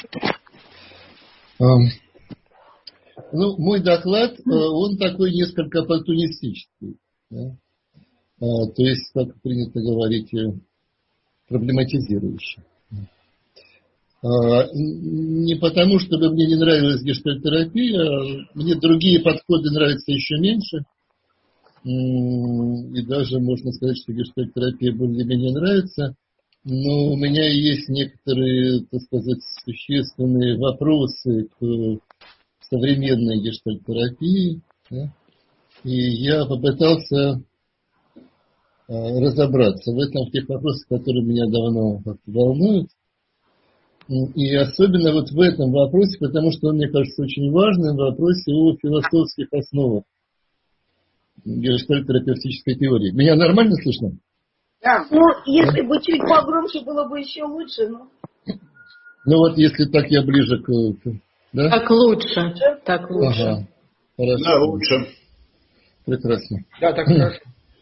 Ну, мой доклад, он такой несколько оппортунистический. Да? То есть, как принято говорить, проблематизирующий. Не потому, чтобы мне не нравилась гештальтерапия, мне другие подходы нравятся еще меньше. И даже можно сказать, что гештальтерапия более-менее нравится. Но у меня есть некоторые, так сказать, существенные вопросы к современной гештальтерапии. Да? И я попытался разобраться в этом, в тех вопросах, которые меня давно как-то волнуют. И особенно вот в этом вопросе, потому что он, мне кажется, очень важным, в вопросе о философских основах гештальт-терапевтической теории. Меня нормально слышно? Да. Ну, если бы чуть погромче, было бы еще лучше. Но... Ну вот, если так я ближе к... Да? Так лучше. Так лучше. Ага. Хорошо. Да, лучше. Прекрасно. Да, так хорошо.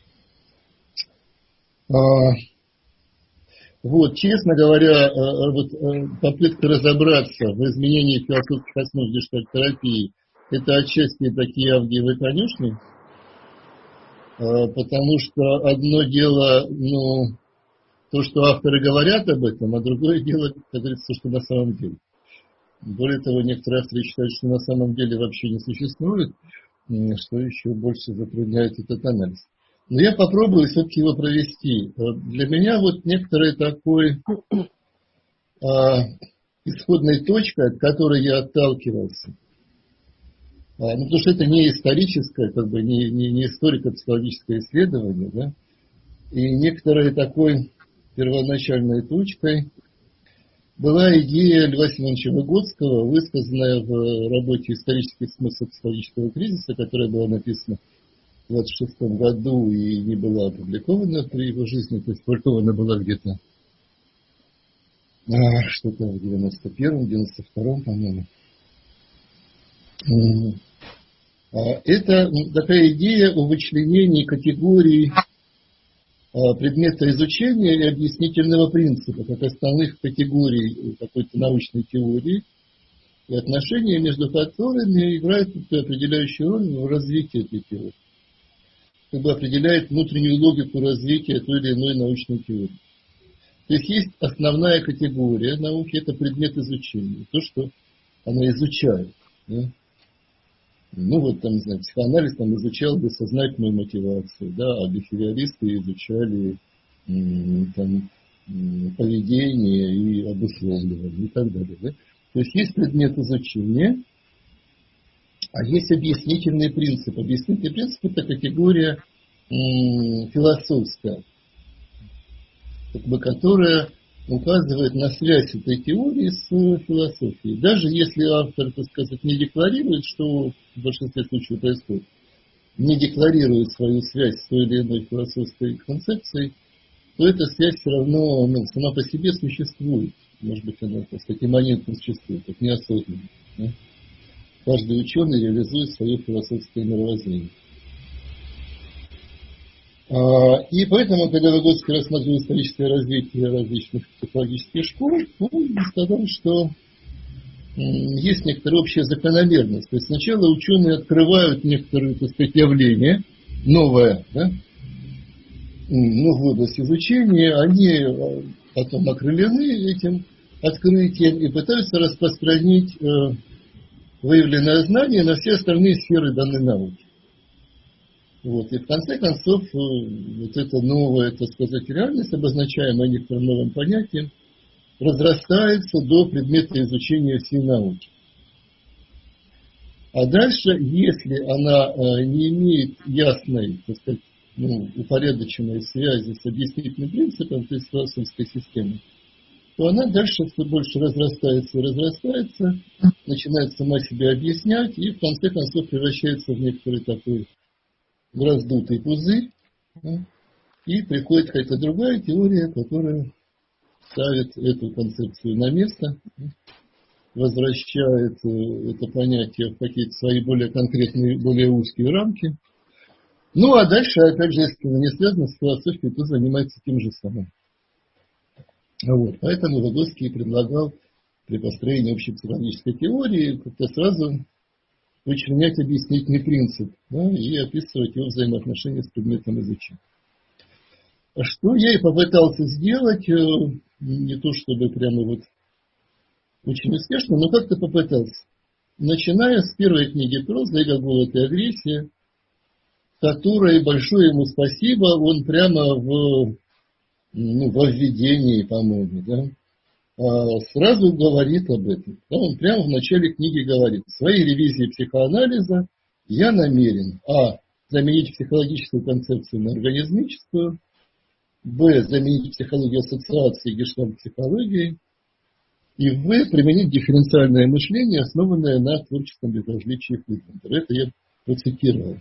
Вот, честно говоря, вот, попытка разобраться в изменении философских основ гештальт-терапии, это отчасти такие авгиевые конюшни, потому что одно дело, ну, то, что авторы говорят об этом, а другое дело, как говорится, то, что на самом деле. Более того, некоторые авторы считают, что на самом деле вообще не существует, что еще больше затрудняет этот анализ. Но я попробую все-таки его провести. Для меня вот некоторая такой исходной точкой, от которой я отталкивался. Потому что это не историческое, как бы не историко-психологическое исследование, да? И некоторой такой первоначальной точкой была идея Льва Семеновича Выгодского, высказанная в работе «Исторический смысл психологического кризиса», которая была написана в 1926 году и не была опубликована при его жизни, то есть опубликована была где-то что-то в 91-м, 92-м, по-моему. Это такая идея о вычленении категорий предмета изучения и объяснительного принципа, как основных категорий какой-то научной теории, и отношения между которыми играют определяющую роль в развитии этой теории. Как бы определяет внутреннюю логику развития той или иной научной теории. То есть есть основная категория науки, это предмет изучения, то, что она изучает. Да? Ну вот там, не знаю, психоанализ там изучал бессознательную мотивацию, да, а бихевиористы изучали там, поведение и обусловливание и так далее. Да? То есть предмет изучения, а есть объяснительный принцип. Объяснительный принцип – это категория философская, как бы, которая указывает на связь этой теории с философией. Даже если автор, так сказать, не декларирует, что в большинстве случаев происходит, не декларирует свою связь с той или иной философской концепцией, то эта связь все равно сама по себе существует. Может быть, она, так сказать, имманентно существует, так неосознанно. Да? Каждый ученый реализует свое философское мировоззрение. И поэтому, когда Выгодский рассматривал историческое развитие различных психологических школ, он сказал, что есть некоторая общая закономерность. То есть сначала ученые открывают некоторые, так сказать, явления, новое, да, новую область изучения, они потом окрылены этим открытием и пытаются распространить выявленное знание на все остальные сферы данной науки. Вот. И в конце концов, вот эта новая, так сказать, реальность, обозначаемая некоторым новым понятием, разрастается до предмета изучения всей науки. А дальше, если она не имеет ясной, так сказать, упорядоченной связи с объяснительным принципом, то есть философской системой, то она дальше все больше разрастается и разрастается, начинает сама себя объяснять и в конце концов превращается в некоторый такой раздутый пузырь, да, и приходит какая-то другая теория, которая ставит эту концепцию на место, возвращает это понятие в какие-то свои более конкретные, более узкие рамки. Ну, а дальше, опять же, если это не связано с философией, то занимается тем же самым. Вот. Поэтому Выгодский предлагал при построении общей психологической теории как-то сразу вычленять объяснительный принцип, да, и описывать его взаимоотношения с предметом изучения. А что я и попытался сделать, не то чтобы прямо вот очень успешно, но как-то попытался. Начиная с первой книги «Проза», «Эго, голод и агрессия», которой большое ему спасибо, он прямо во введении, по-моему, да, сразу говорит об этом. Да, он прямо в начале книги говорит: в своей ревизии психоанализа я намерен заменить психологическую концепцию на организмическую, заменить психологию ассоциации гештальт-психологией, и применить дифференциальное мышление, основанное на творческом безразличии Фридландера. Это я процитировал.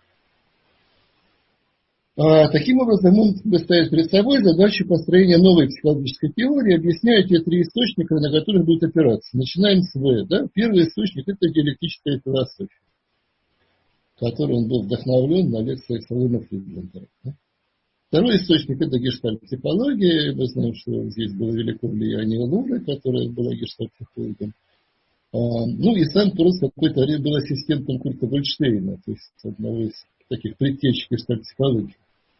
Таким образом, он ставит перед собой задачу построения новой психологической теории, объясняя те три источника, на которых будет опираться. Начинаем с В. Да? Первый источник – это диалектическая философия, которой он был вдохновлен на лекциях Салема Фридландера. Второй источник – это гештальт-психология. Мы знаем, что здесь было великое влияние Луры, которая была гештальт-психологом. И сам Прус какой-то был ассистентом Курта Гольдштейна, то есть одного из таких предтеч гештальт-психологии.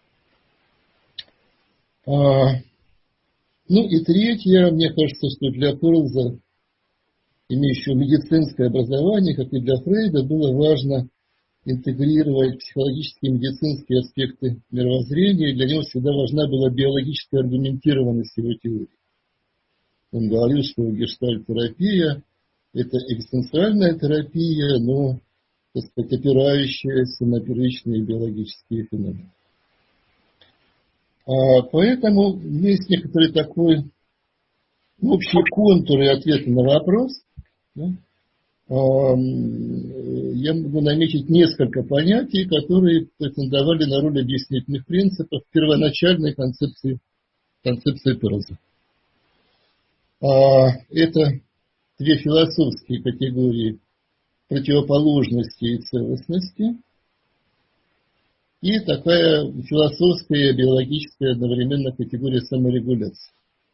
И третье, мне кажется, что для Перлза, имеющего медицинское образование, как и для Фрейда, было важно интегрировать психологические и медицинские аспекты мировоззрения. Для него всегда важна была биологическая аргументированность его теории. Он говорил, что гештальт-терапия – это экзистенциальная терапия, но, так сказать, опирающаяся на первичные биологические феномены. Поэтому есть некоторые такой общие контуры ответа на вопрос. Да? Я могу наметить несколько понятий, которые претендовали на роль объяснительных принципов в первоначальной концепции Перлза. Это две философские категории противоположности и целостности, и такая философская и биологическая одновременно категория саморегуляции.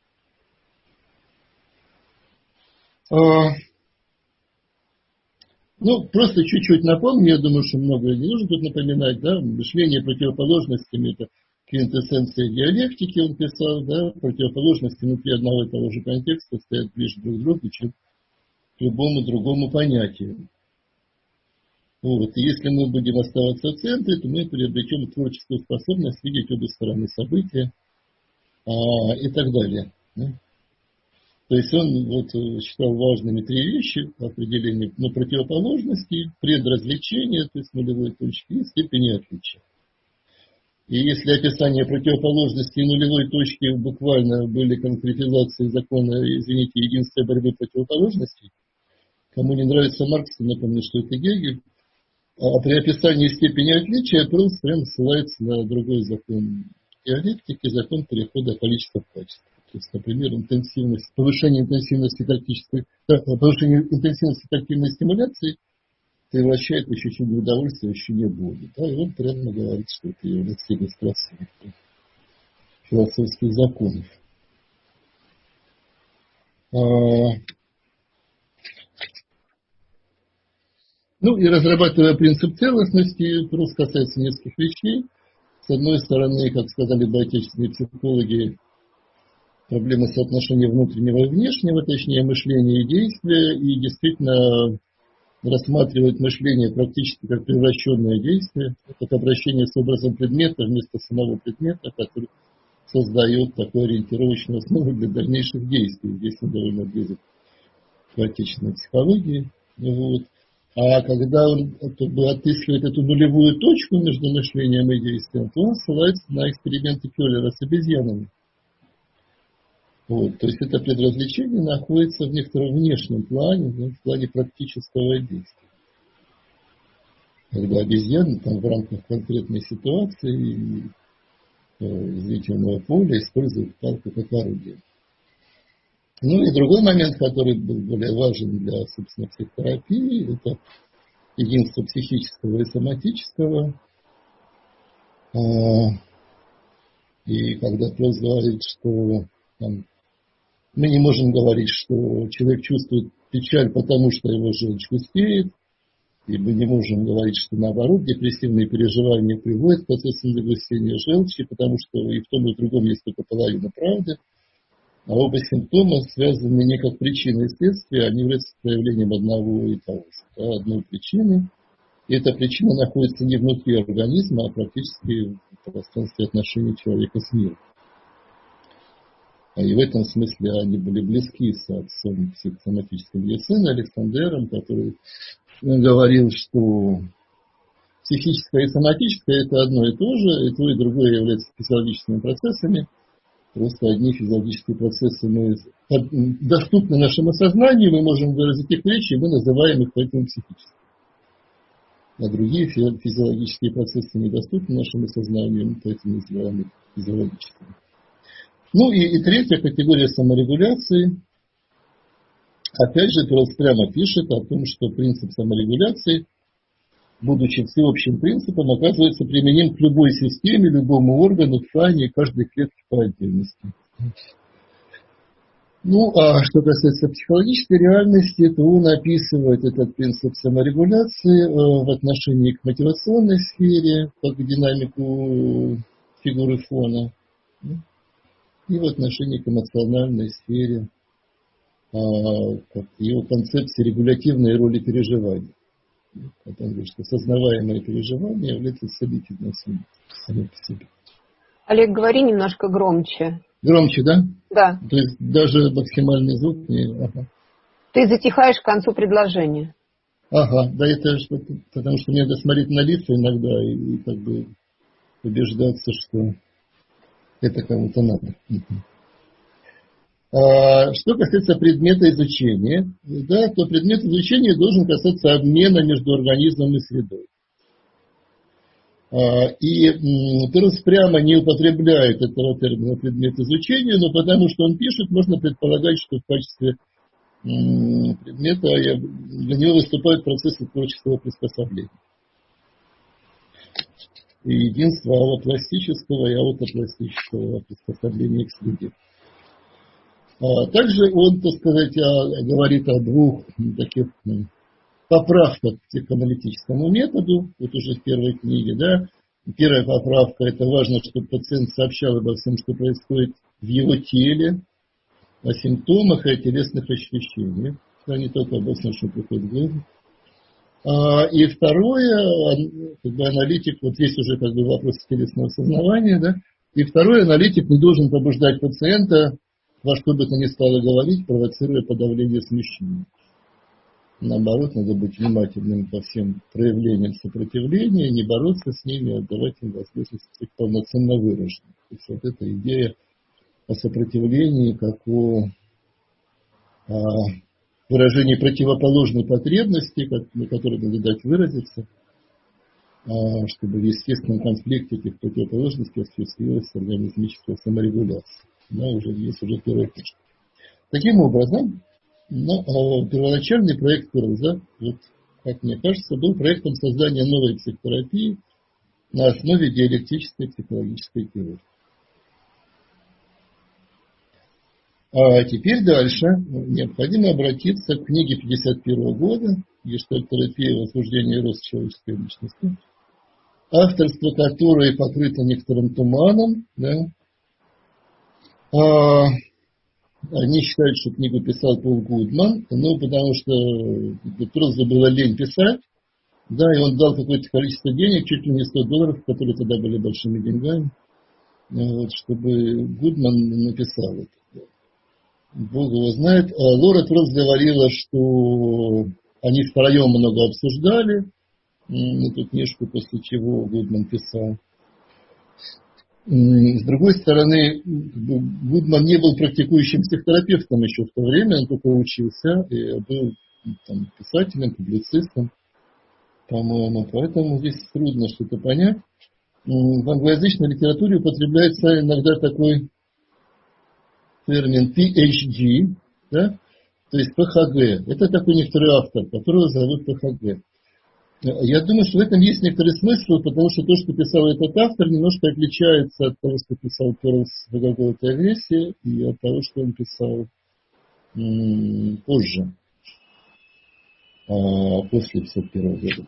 Просто чуть-чуть напомню, я думаю, что многое не нужно тут напоминать, да, мышление противоположностями – это квинтэссенция диалектики, он писал, да, противоположности внутри одного и того же контекста стоят ближе друг к другу, чем к любому другому понятию. И если мы будем оставаться в центре, то мы приобретем творческую способность видеть обе стороны события и так далее. Да. То есть он считал важными три вещи определения противоположности, предразличения, то есть нулевой точки, и степени отличия. И если описание противоположности и нулевой точки буквально были конкретизацией закона, единства борьбы противоположностей, кому не нравится Маркс, то напомню, что это Гегель, а при описании степени отличия Перлс прямо ссылается на другой закон диалектики, закон перехода количества в качество. То есть, например, повышение интенсивности тактильной стимуляции превращает в ощущение удовольствия в ощущение боли. Да, и он прямо говорит, что это является иллюстрацией философских законов. И разрабатывая принцип целостности, Прус касается нескольких вещей. С одной стороны, как сказали бы отечественные психологи, проблема соотношения внутреннего и внешнего, точнее мышления и действия, и действительно рассматривает мышление практически как превращенное действие, как обращение с образом предмета вместо самого предмета, который создает такую ориентировочную основу для дальнейших действий. Здесь он довольно близок к отечественной психологии. А когда он отыскивает эту нулевую точку между мышлением и действием, то он ссылается на эксперименты Кёллера с обезьянами. То есть это предразличение находится в некотором внешнем плане, в плане практического действия. Когда обезьяны в рамках конкретной ситуации зрительного поля используют палку как орудие. И другой момент, который был более важен для, собственно, психотерапии, это единство психического и соматического. И когда Перлс говорит, что Мы не можем говорить, что человек чувствует печаль, потому что его желчь густеет. И мы не можем говорить, что наоборот, депрессивные переживания приводят к процессу загустения желчи, потому что и в том, и в другом есть только половина правды. А оба симптома связаны не как причина и следствие, они являются проявлением одного и того же, одной причины. И эта причина находится не внутри организма, а практически в пространстве отношений человека с миром. И в этом смысле они были близки с отцом психосоматической медицины Александром, который говорил, что психическое и соматическое – это одно и то же, и то, и другое являются физиологическими процессами. Просто одни физиологические процессы доступны нашему сознанию, мы можем выразить их в речи, и мы называем их поэтому психическими. А другие физиологические процессы недоступны нашему сознанию, поэтому называем их физиологическими. Ну и третья категория саморегуляции. Опять же, Перлс прямо пишет о том, что принцип саморегуляции, будучи всеобщим принципом, оказывается применим к любой системе, любому органу, ткани и каждой клетке по отдельности. Ну, а что касается психологической реальности, то он описывает этот принцип саморегуляции в отношении к мотивационной сфере, как динамику фигуры фона, и в отношении к эмоциональной сфере, как его концепции регулятивной роли переживаний. Потому что сознаваемые переживания являются событийным сами по себе. Олег, говори немножко громче. Громче, да? Да. То есть даже максимальный звук не... Ага. Ты затихаешь к концу предложения. Ага, да, это потому что мне надо смотреть на лица иногда и как бы убеждаться, что это кому-то надо. Что касается предмета изучения, да, то предмет изучения должен касаться обмена между организмом и средой. И Перлс прямо не употребляет этого термина предмет изучения, но потому что он пишет, можно предполагать, что в качестве предмета для него выступают процессы творческого приспособления. И единство аллопластического и аутопластического приспособления к среде. Также он, так сказать, говорит о двух таких поправках к психоаналитическому методу, вот уже в первой книге, да. Первая поправка – это важно, чтобы пациент сообщал обо всем, что происходит в его теле, о симптомах и о телесных ощущениях, а не только обо всем, что приходит в голову. И второе, как бы аналитик, вот здесь уже как бы вопрос телесного сознавания, да, и второе, аналитик не должен побуждать пациента во что бы то ни стало говорить, провоцируя подавление смещения. Наоборот, надо быть внимательным ко всем проявлениям сопротивления, не бороться с ними, а давать им возможность их полноценно выражать. То есть вот эта идея о сопротивлении, как о выражении противоположной потребности, которой надо дать выразиться, чтобы в естественном конфликте этих противоположностей осуществилась организмическая саморегуляция. Да, есть уже первая книжка. Таким образом, первоначальный проект Перлза, вот, как мне кажется, был проектом создания новой психотерапии на основе диалектической психологической теории. А теперь дальше необходимо обратиться к книге 1951 года «Гештальт-терапия. Возбуждение и рост человеческой личности», авторство которой покрыто некоторым туманом. Да. Они считают, что книгу писал Пол Гудман, потому что Перлзу было лень писать, да, и он дал какое-то количество денег, чуть ли не $100, которые тогда были большими деньгами, вот, чтобы Гудман написал это. Бог его знает. Лора Перлс говорила, что они втроем много обсуждали эту книжку, после чего Гудман писал. С другой стороны, Гудман не был практикующим психотерапевтом еще в то время, он только учился, и был там писателем, публицистом, по-моему, поэтому здесь трудно что-то понять. В англоязычной литературе употребляется иногда такой термин PhD, да? То есть PhD. Это такой некоторый автор, которого зовут PhD. Я думаю, что в этом есть некоторый смысл, потому что то, что писал этот автор, немножко отличается от того, что писал Перлс в «Какой-то агрессии», и от того, что он писал позже, после 1951 года.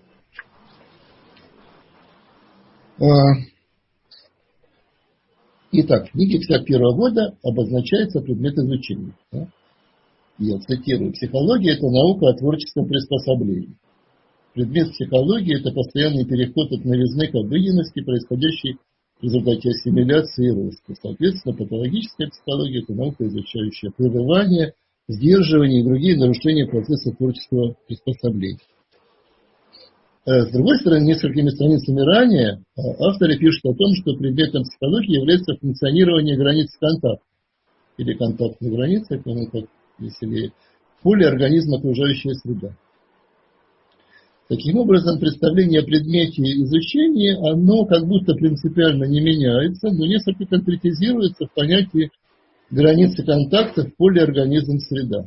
Итак, в книге 1951 года обозначается предмет изучения. Да? Я цитирую. Психология – это наука о творческом приспособлении. Предмет психологии – это постоянный переход от новизны к обыденности, происходящей в результате ассимиляции и роста. Соответственно, патологическая психология – это наука, изучающая прерывание, сдерживание и другие нарушения процесса творческого приспособления. С другой стороны, несколькими страницами ранее авторы пишут о том, что предметом психологии является функционирование границ контакта или контактной границы, как веселее, в поле организма окружающая среда. Таким образом, представление о предмете изучения, оно как будто принципиально не меняется, но несколько конкретизируется в понятии границы контакта в поле организм-среда.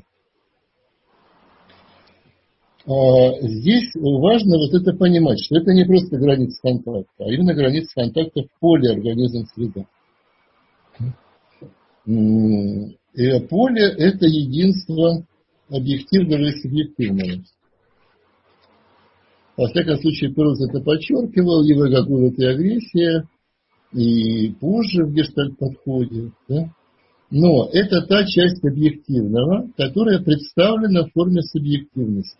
Здесь важно вот это понимать, что это не просто граница контакта, а именно граница контакта в поле организм-среда. И поле – это единство объективного и субъективного. Во всяком случае, Перлс это подчеркивал, его какую-то агрессия, и позже в гештальт-подходе. Да? Но это та часть объективного, которая представлена в форме субъективности.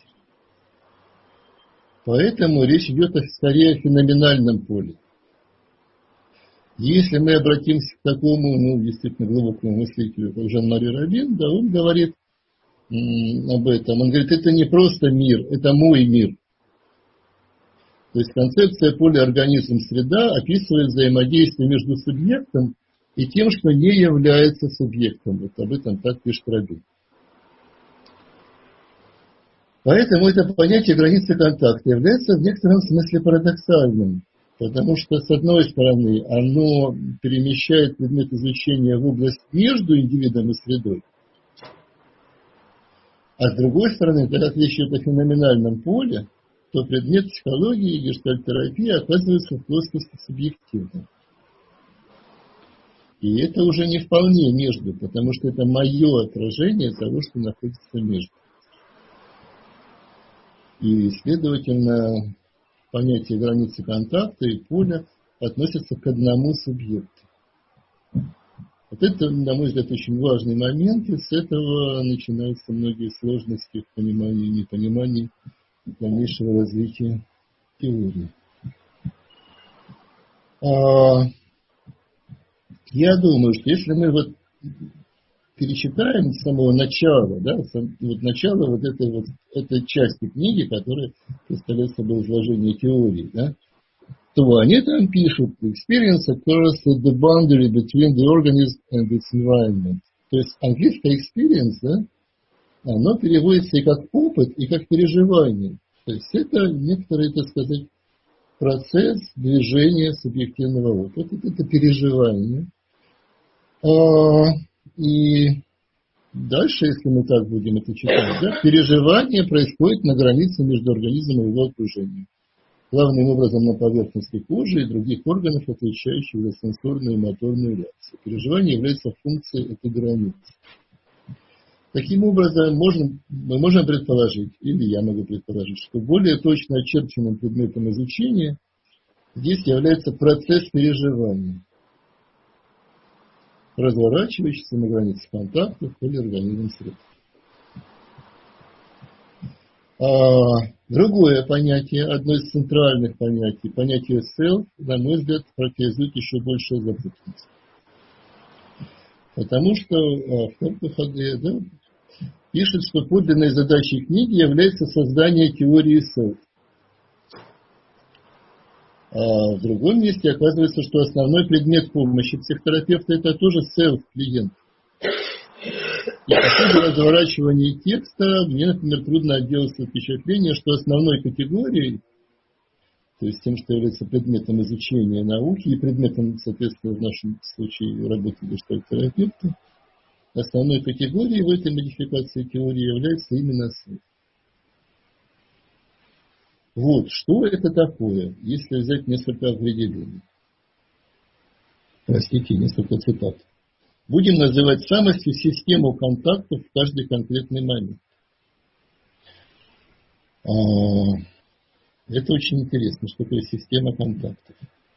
Поэтому речь идет скорее о феноменальном поле. Если мы обратимся к такому, действительно глубокому мыслителю, как Жан-Мари Робин, да, он говорит об этом. Он говорит, это не просто мир, это мой мир. То есть концепция поля организм-среда описывает взаимодействие между субъектом и тем, что не является субъектом. Вот об этом так пишет Робин. Поэтому это понятие границы контакта является в некотором смысле парадоксальным, потому что, с одной стороны, оно перемещает предмет изучения в область между индивидом и средой, а с другой стороны, когда речь идет о феноменальном поле, то предмет психологии и гештальт-терапии оказывается в плоскости субъективной. И это уже не вполне между, потому что это мое отражение того, что находится между. И, следовательно, понятие границы контакта и поля относятся к одному субъекту. Вот это, на мой взгляд, очень важный момент, и с этого начинаются многие сложности в понимании и непонимании дальнейшего развития теории. Я думаю, что если мы вот перечитаем с самого начала, да, вот начало вот этой части книги, которая представляет собой изложение теории, да, то они там пишут experience occurs at the boundary between the organism and its environment. То есть английское experience, да, оно переводится и как опыт, и как переживание. То есть это некоторый, так сказать, процесс движения субъективного опыта. Это переживание. И дальше, если мы так будем это читать, да, переживание происходит на границе между организмом и его окружением. Главным образом на поверхности кожи и других органов, отвечающих за сенсорную и моторную реакцию. Переживание является функцией этой границы. Таким образом, мы можем предположить, или я могу предположить, что более точно очерченным предметом изучения здесь является процесс переживания, разворачивающийся на границе контакта в поле организм-среды. Другое понятие, одно из центральных понятий, понятие self, на мой взгляд, характеризует еще большую запутанность. Потому что в Корпухаде, да, пишет, что подлинной задачей книги является создание теории self. А в другом месте оказывается, что основной предмет помощи психотерапевта это тоже self-клиент. И по ходу разворачивания текста мне, например, трудно отделаться от впечатления, что основной категорией, то есть тем, что является предметом изучения науки и предметом, соответственно, в нашем случае работы гештальт-терапевта, основной категорией в этой модификации теории является именно self. Вот, что это такое, если взять несколько определений. Простите, несколько цитат. будем называть самостью систему контактов в каждый конкретный момент. Это очень интересно, что такое система контактов.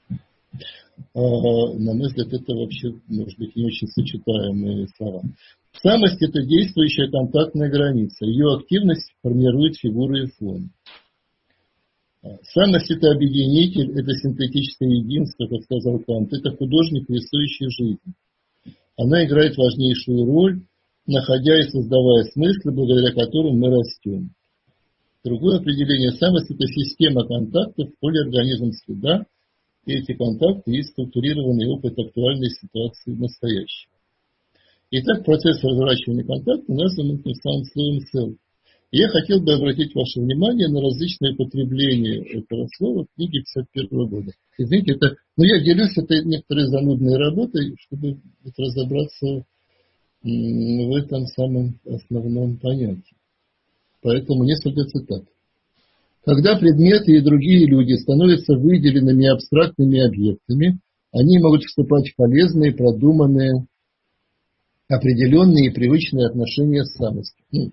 На мой взгляд, это вообще, может быть, не очень сочетаемые слова. Самость – это действующая контактная граница. Ее активность формирует фигуры и фон. Самость – это объединитель, это синтетическое единство, как сказал Кант. Это художник, рисующий жизнь. Она играет важнейшую роль, находя и создавая смыслы, благодаря которым мы растем. Другое определение самости – это система контактов в поле организма среда, и эти контакты есть структурированный опыт актуальной ситуации в настоящем. Итак, процесс разворачивания контакта назван этим самым словом «селф». И я хотел бы обратить ваше внимание на различные употребления этого слова в книге 1951 года. Извините, я делюсь этой некоторой занудной работой, чтобы разобраться в этом самом основном понятии. Поэтому несколько цитат. Когда предметы и другие люди становятся выделенными абстрактными объектами, они могут вступать в полезные, продуманные, определенные и привычные отношения с самостью.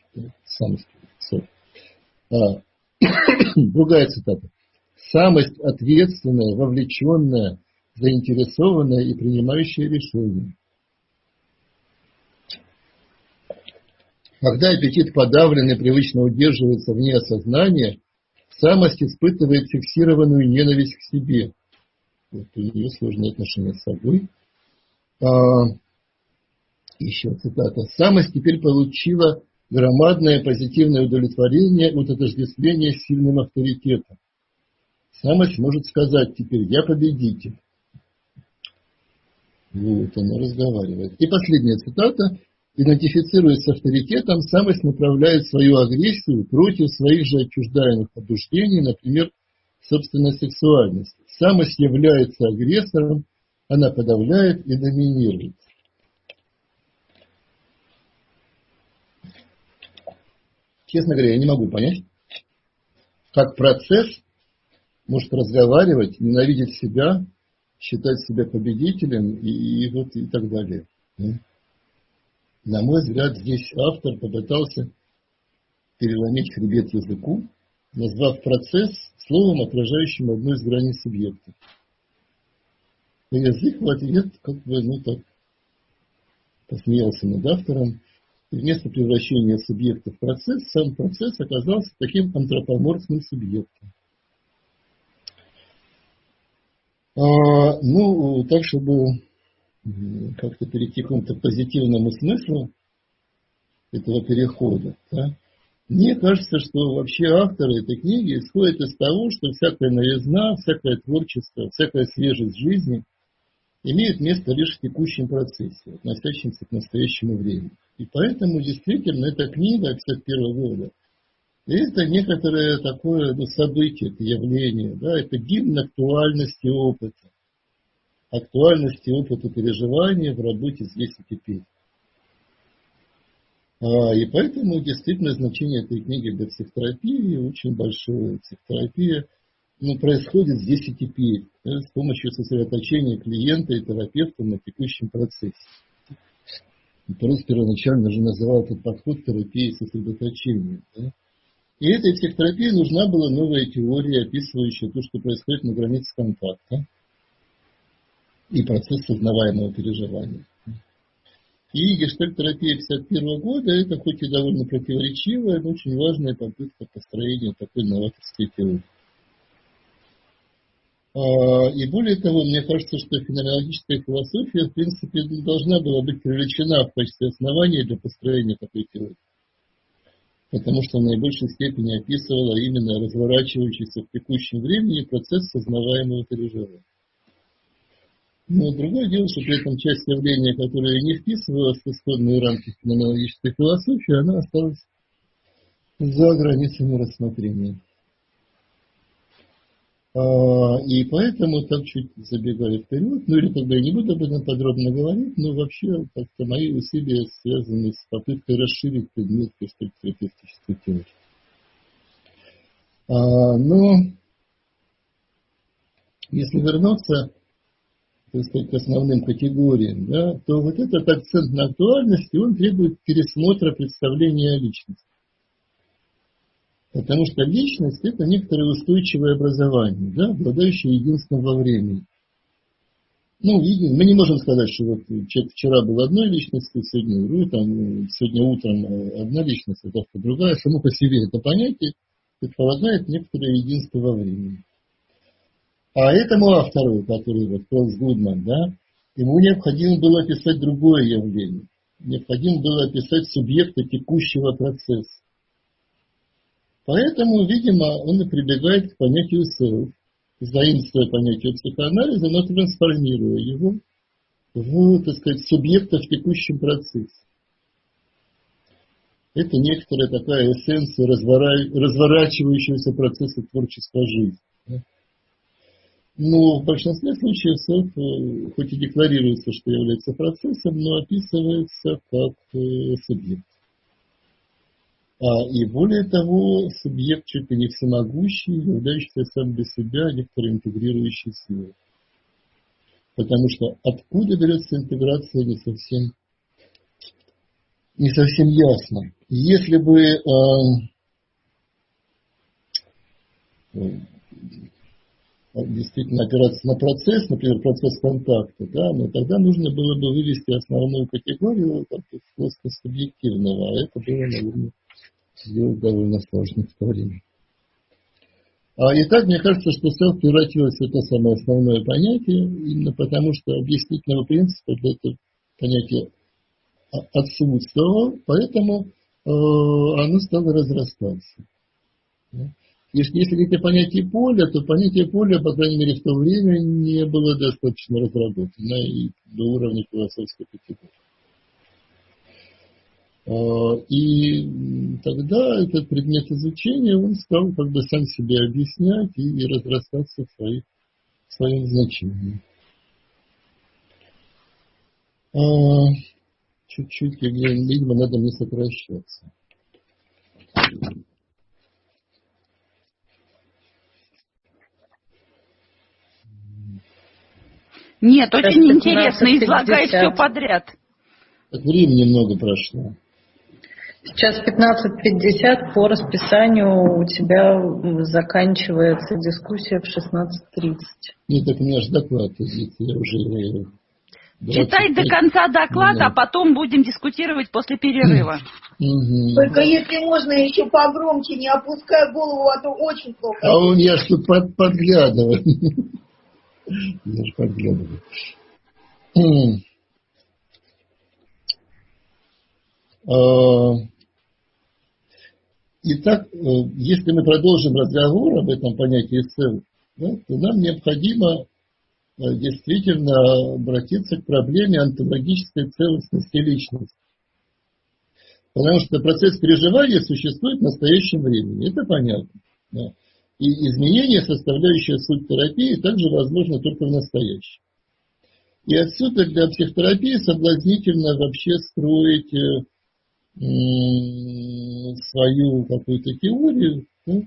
Другая цитата. Самость ответственная, вовлеченная, заинтересованная и принимающая решения. Когда аппетит подавлен и привычно удерживается вне сознания, самость испытывает фиксированную ненависть к себе. Вот у нее сложные отношения с собой. Еще цитата. Самость теперь получила громадное позитивное удовлетворение от отождествления с сильным авторитетом. Самость может сказать теперь: я победитель. Вот она разговаривает. И последняя цитата. Идентифицируясь с авторитетом, самость направляет свою агрессию против своих же отчуждаемых побуждений, например, собственной сексуальности. Самость является агрессором, она подавляет и доминирует. Честно говоря, я не могу понять, как процесс может разговаривать, ненавидеть себя, считать себя победителем и так далее. На мой взгляд, здесь автор попытался переломить хребет языку, назвав процесс словом, отражающим одну из граней субъекта. И язык в ответ посмеялся над автором. И вместо превращения субъекта в процесс, сам процесс оказался таким антропоморфным субъектом. Так, чтобы как-то перейти к какому-то позитивному смыслу этого перехода. Да? Мне кажется, что вообще авторы этой книги исходят из того, что всякая новизна, всякое творчество, всякая свежесть жизни имеет место лишь в текущем процессе, относящемся к настоящему времени. И поэтому действительно эта книга 1951 года это некоторое такое событие, это явление, да, это гимн актуальности опыта. Актуальности опыта переживания в работе здесь и теперь. И поэтому действительно значение этой книги для психотерапии очень большое. Психотерапия происходит здесь и теперь, да, с помощью сосредоточения клиента и терапевта на текущем процессе. Порос первоначально же называл этот подход терапии сосредоточения. Да. И этой психотерапии нужна была новая теория, описывающая то, что происходит на границе контакта и процесс сознаваемого переживания. И гештальт-терапия 1951 года это хоть и довольно противоречивая, но очень важная попытка построения такой новаторской теории. И более того, мне кажется, что феноменологическая философия, в принципе, должна была быть привлечена в качестве основания для построения такой теории. Потому что в наибольшей степени описывала именно разворачивающийся в текущем времени процесс сознаваемого переживания. Но другое дело, что при этом часть явления, которая не вписывалась в исходные рамки феноменологической философии, она осталась за границами рассмотрения. И поэтому, так чуть забегая вперед, или тогда я не буду об этом подробно говорить, но вообще как-то мои усилия связаны с попыткой расширить предмет гештальт-терапевтической теории. Но если вернуться так сказать, к основным категориям, да, то вот этот акцент на актуальности, он требует пересмотра представления о личности. Потому что личность – это некоторое устойчивое образование, да, обладающее единством во времени. Ну, мы не можем сказать, что вот человек вчера был одной личностью, сегодня утром одна личность, а завтра другая. Само по себе это понятие предполагает некоторое единство во времени. А этому автору, который вот Карлс Гудман, да, ему необходимо было описать другое явление. Необходимо было описать субъекта текущего процесса. Поэтому, видимо, он и прибегает к понятию self, заимствуя понятие психоанализа, но трансформируя его в, так сказать, субъекта в текущем процессе. Это некоторая такая эссенция разворачивающегося процесса творчества жизни. Но в большинстве случаев self, хоть и декларируется, что является процессом, но описывается как субъект. И более того, субъект чуть ли не всемогущий, являющийся сам для себя некоторой интегрирующей силой. Потому что откуда берется интеграция, не совсем ясно. Если бы действительно опираться на процесс, например, процесс контакта, да, но тогда нужно было бы вывести основную категорию в плоскость субъективного, а это было, наверное, сделать довольно сложно в то время. Итак, мне кажется, что self превратилось в это самое основное понятие, именно потому что объяснительного принципа для этого понятия отсутствовало, поэтому оно стало разрастаться. Если говорить о понятии поля, то понятие поля, по крайней мере, в то время не было достаточно разработано и до уровня философской категории. И тогда этот предмет изучения, он стал как бы сам себе объяснять и разрастаться в своем значении. Чуть-чуть, видимо, надо мне сокращаться. Нет, очень интересно, излагай все подряд. Так времени много прошло. Сейчас 15:50, по расписанию у тебя заканчивается дискуссия в 16:30. Нет, так у меня же доклад, я уже... Читай до конца доклад, а потом будем дискутировать после перерыва. Только если можно еще погромче, не опускай голову, а то очень плохо. Я ж тут подглядываю. Я же подглядываю. Итак, если мы продолжим разговор об этом понятии self, да, то нам необходимо действительно обратиться к проблеме онтологической целостности личности. Потому что процесс переживания существует в настоящем времени. Это понятно. Да. И изменение, составляющее суть терапии, также возможно только в настоящем. И отсюда для психотерапии соблазнительно вообще строить свою какую-то теорию,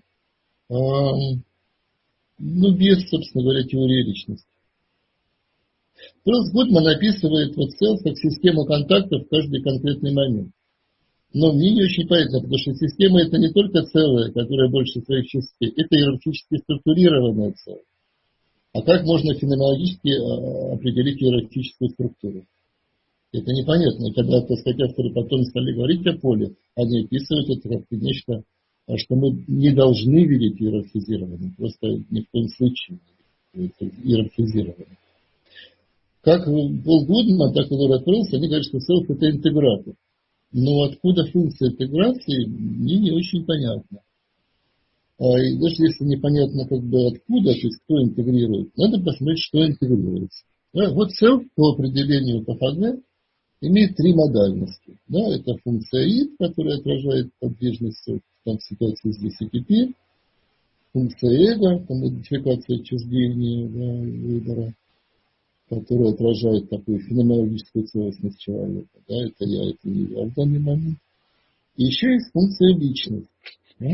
без, собственно говоря, теории личности. Карлс Гудман описывает self как систему контактов в каждый конкретный момент. Но мне не очень понятно, потому что система это не только целое, которое больше своих частей, это иерархически структурированное целое. А как можно феноменологически определить иерархическую структуру? Это непонятно. И когда, так сказать, авторы потом стали говорить о поле, они описывают это как нечто, что мы не должны видеть иерархизированным, просто ни в коем случае иерархизированным. Как Пол Гудман, так и Лора Кросс, они говорят, что self это интегратор. Но откуда функция интеграции, мне не очень понятно. И даже если непонятно как бы откуда, то есть кто интегрирует, надо посмотреть, что интегрируется. Да, вот self по определению ПФГ имеет три модальности. Да, это функция id, которая отражает подвижность в ситуации здесь и теперь. Функция эго, там идентификация отчуждения, выбора, которая отражает такую феноменологическую целостность человека. Да, это я, это не я в данный момент. И еще есть функция личность. Да?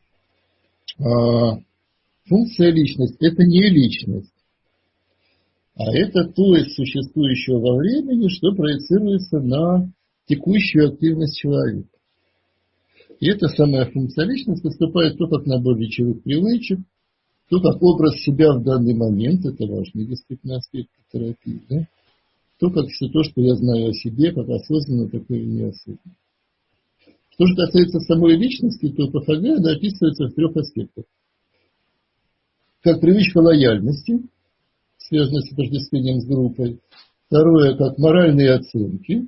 Функция личность – это не личность. А это то из существующего во времени, что проецируется на текущую активность человека. И эта самая функция личности выступает то как набор речевых привычек, то как образ себя в данный момент, это важный действительно аспект терапии, да? То как все то, что я знаю о себе, как осознанно, так и неосознанно. Что же касается самой личности, то ПФГ она описывается в 3 аспектах. Как привычка лояльности, связанная с отождествлением с группой. Второе, как моральные оценки.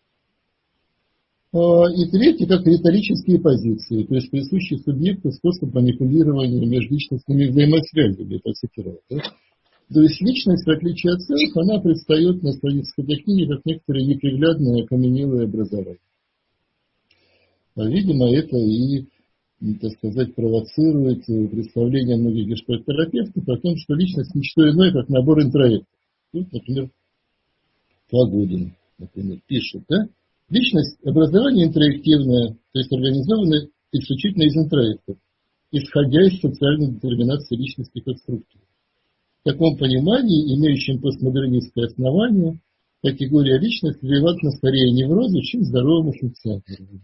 И третье, как риторические позиции, то есть присущий субъекту способ манипулирования межличностными взаимосвязями, по сути, да? То есть личность, в отличие от целых, она предстает на страницах этой книги как некоторое неприглядное окаменелое образование. Видимо, это и, так сказать, провоцирует представление многих гештальт-терапевтов о том, что личность не что иное, как набор интроектов. Тут, например, Погодин, например, пишет, да? Личность образование интроективное, то есть организованное исключительно из интроектов, исходя из социальной детерминации личности как структуры. В таком понимании, имеющем постмодернистское основание, категория личности релевантна скорее неврозу, чем здоровому функционированию.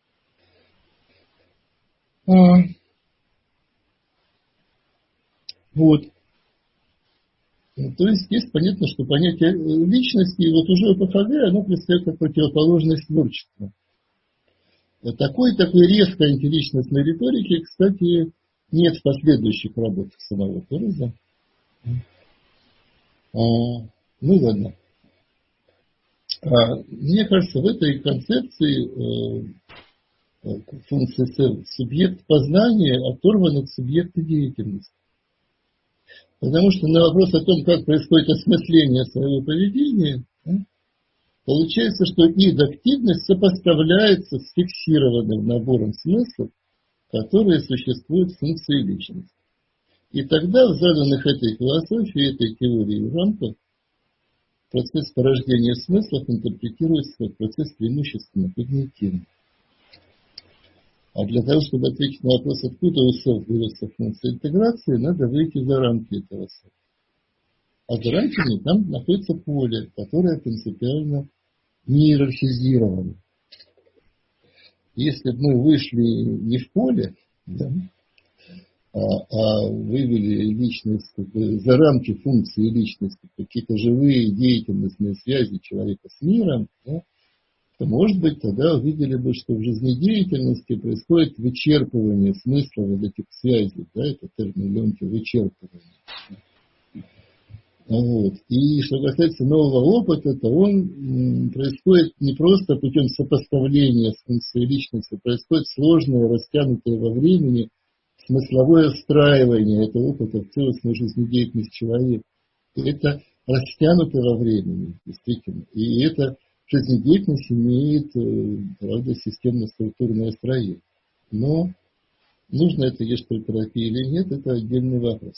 Вот. То есть здесь понятно, что понятие личности вот уже у ПФГ, оно представляет как противоположность творчеству. Такой резкой антиличностной риторики, кстати, нет в последующих работах самого Тореза. Ну ладно. Мне кажется, в этой концепции функции субъект познания оторван от субъекта деятельности. Потому что на вопрос о том, как происходит осмысление своего поведения, получается, что идактивность сопоставляется с фиксированным набором смыслов, которые существуют в функции личности. И тогда в заданных этой философии, этой теории рамках, процесс порождения смыслов интерпретируется как процесс преимущественно когнитивный. А для того, чтобы ответить на вопрос, откуда у селф берется функция интеграции, надо выйти за рамки этого селф. А за рамками там находится поле, которое принципиально не иерархизировано. Если бы мы вышли не в поле, да, а вывели личность за рамки функции личности, какие-то живые деятельностные связи человека с миром, да, то, может быть, тогда увидели бы, что в жизнедеятельности происходит вычерпывание смысла вот этих связей. Да, это термин Ленки, вычерпывание. Вот. И что касается нового опыта, то он происходит не просто путем сопоставления с функцией личности, происходит сложное, растянутое во времени смысловое встраивание этого опыта в целостную жизнедеятельность человека. Это растянуто во времени, действительно. И это жизнедеятельность имеет, правда, системно-структурное строение. Но нужно это гештальт-терапия или нет, это отдельный вопрос.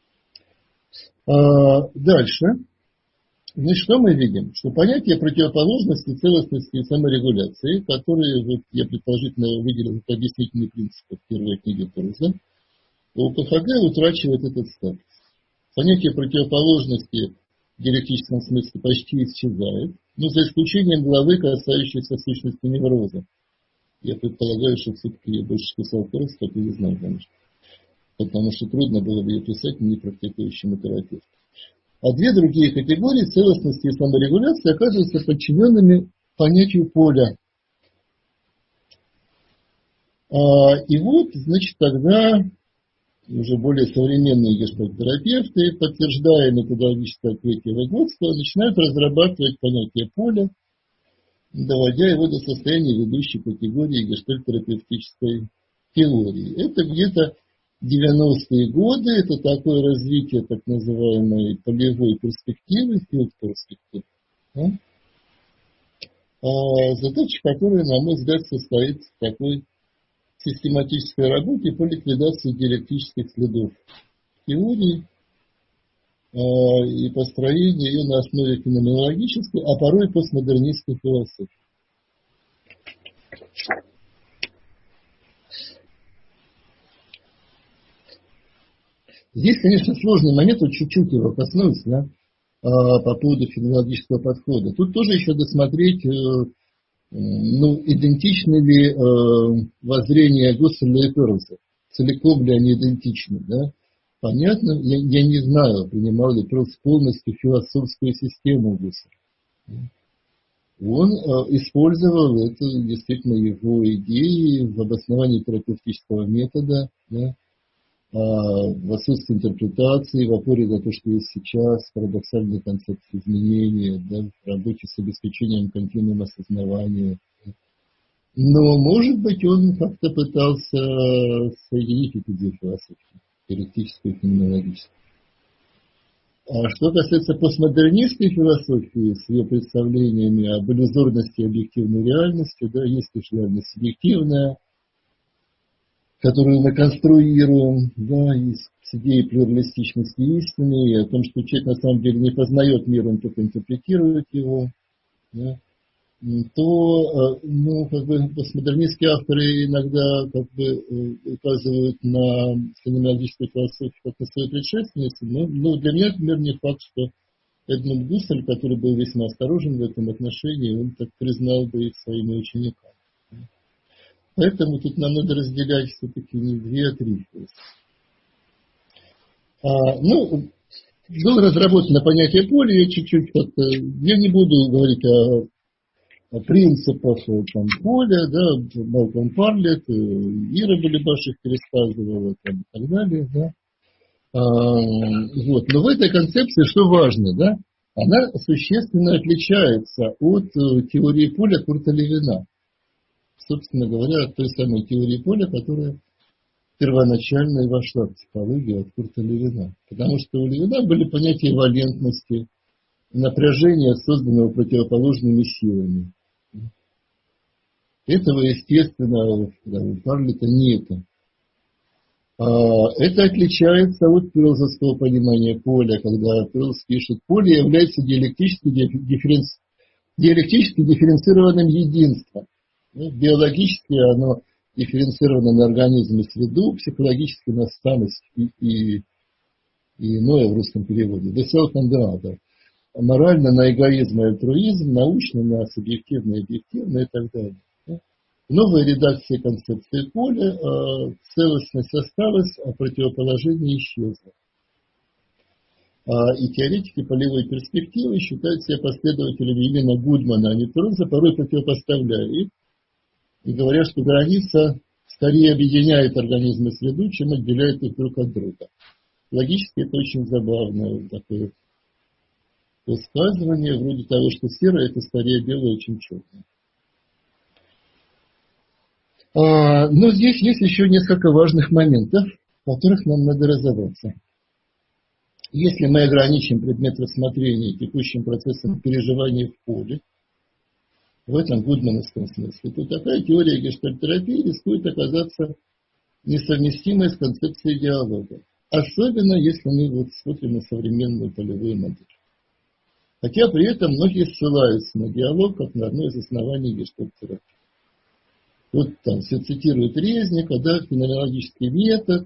Дальше. Значит, что мы видим? Что понятие противоположности, целостности и саморегуляции, которые вот, я предположительно выделил как объяснительный принцип в первой книге Тореза, у ПФГ утрачивает этот статус. Понятие противоположности в диалектическом смысле почти исчезает, но за исключением главы, касающейся сущности невроза. Я предполагаю, что все-таки я больше писал Торез, как и не знаю, конечно. Потому что трудно было бы ее писать не практикующему терапевту. А две другие категории, целостности и саморегуляции, оказываются подчиненными понятию поля. И вот, значит, тогда уже более современные гештальт-терапевты, подтверждая методологическое открытие Выгодского, начинают разрабатывать понятие поля, доводя его до состояния ведущей категории гештальт-терапевтической теории. Это где-то 90-е годы, это такое развитие так называемой полевой перспективы, филд-перспективы. Задача, которая, на мой взгляд, состоит в такой систематической работе по ликвидации диалектических следов теории и построению ее на основе феноменологической, а порой постмодернистской философии. Здесь, конечно, сложный момент, вот чуть-чуть его коснусь, да? по поводу феноменологического подхода. Тут тоже еще досмотреть, идентичны ли воззрения Гусселя и Перлса, целиком ли они идентичны, да? Понятно, я не знаю, принимал ли Перлс полностью философскую систему Гусселя. Он использовал это, действительно, его идеи в обосновании терапевтического метода, да, в отсутствии интерпретации, в опоре на то, что есть сейчас, парадоксальные концепции изменения, да, в работе с обеспечением континуума осознавания. Но, может быть, он как-то пытался соединить эти две философии, теоретическую и феноменологическую. А что касается постмодернистской философии с ее представлениями об иллюзорности и объективной реальности, да, есть лишь реальность субъективная, которую мы конструируем, да, с идеей плюралистичности истины, и о том, что человек на самом деле не познает мир, он только интерпретирует его, да, то, постмодернистские авторы иногда указывают на феноменологическую философию как на свою предшественницу, но для меня, например, не факт, что Эдмунд Гуссель, который был весьма осторожен в этом отношении, он так признал бы их своими учениками. Поэтому тут нам надо разделять все-таки не две, а три философии. Было разработано понятие поля, я не буду говорить о принципах поля, да, Малкольм Парлетт, Ира Балибаш их пересказывала, и так далее, да. Но в этой концепции, что важно, да, она существенно отличается от теории поля Курта Левина. Собственно говоря, от той самой теории поля, которая первоначально и вошла в психологию от Курта Левина. Потому что у Левина были понятия валентности, напряжения, созданного противоположными силами. Этого, естественно, у Парлетта нет. Это отличается от перлсовского понимания поля, когда Перлс пишет, поле является диалектически дифференцированным единством. Биологически оно дифференцировано на организм и среду, психологически на самость и иное в русском переводе. The self and the other. Морально на эгоизм и альтруизм, научно на субъективно и объективно и так далее. В новой редакции концепции поля целостность осталась, а противоположение исчезло. И теоретики полевой перспективы считают себя последователями именно Гудмана, а не Перлса, порой противопоставляя их, и говорят, что граница скорее объединяет организм и среду, чем отделяет их друг от друга. Логически это очень забавное такое высказывание, вроде того, что серое это скорее белое, чем черное. Но здесь есть еще несколько важных моментов, в которых нам надо разобраться. Если мы ограничим предмет рассмотрения текущим процессом переживания в поле, в этом гудмановском смысле, то такая теория гештальт-терапии рискует оказаться несовместимой с концепцией диалога. Особенно, если мы смотрим на современную полевую модель. Хотя при этом многие ссылаются на диалог как на одно из оснований гештальт-терапии. Вот там все цитируют Резника, да, феноменологический метод,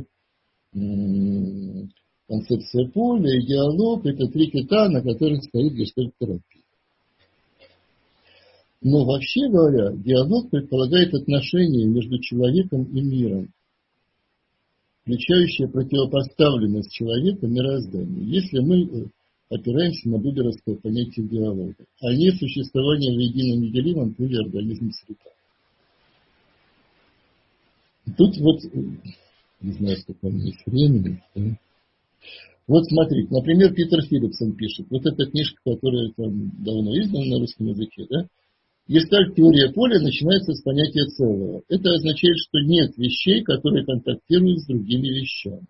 концепция поля и диалог – это три кита, на которых стоит гештальт-терапия. Но вообще говоря, диалог предполагает отношения между человеком и миром, включающие противопоставленность человека мирозданию. Если мы опираемся на будеровское понятие диалога, а не существование в едином неделимом поле организма среда. Тут не знаю, сколько у меня есть времени. Да? Вот смотрите, например, Питер Филлипсон пишет, вот эта книжка, которая там давно издана на русском языке, да? Гештальт-теория поля начинается с понятия целого. Это означает, что нет вещей, которые контактируют с другими вещами.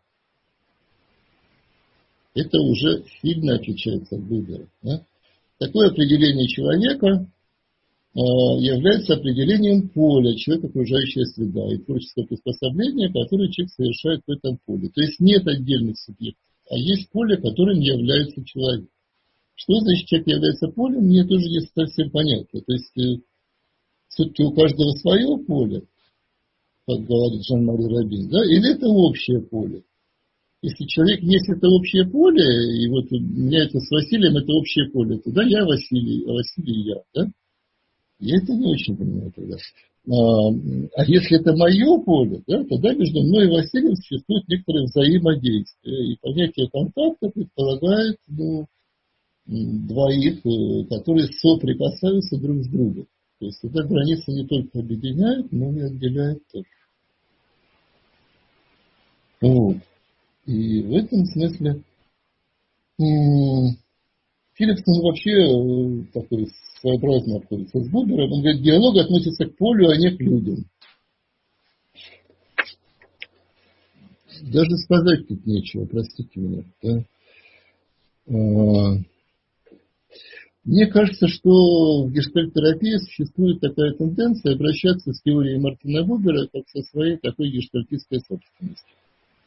Это уже сильно отличается от Будера. Да? Такое определение человека является определением поля, человек, окружающая среда, и творческое приспособление, которое человек совершает в этом поле. То есть нет отдельных субъектов, а есть поле, которым является человек. Что значит человек является полем, мне тоже не совсем понятно. То есть все-таки у каждого свое поле, как говорит Жан-Мари Рабин, да, или это общее поле. Если человек есть это общее поле, и вот у меня это с Василием это общее поле, тогда я Василий, а Василий я, да? Я это не очень понимаю тогда. А если это мое поле, да, тогда между мной и Василием существует некоторое взаимодействие. И понятие контакта предполагает двоих, которые соприкасаются друг с другом. То есть эта граница не только объединяет, но и отделяет тоже. Вот. И в этом смысле Филипсон вообще такой своеобразно обходится с Бубером. Он говорит, диалог относится к полю, а не к людям. Даже сказать тут нечего, простите меня. Да? Мне кажется, что в гештальт-терапии существует такая тенденция обращаться с теорией Мартина Бубера как со своей такой гештальтистской собственностью.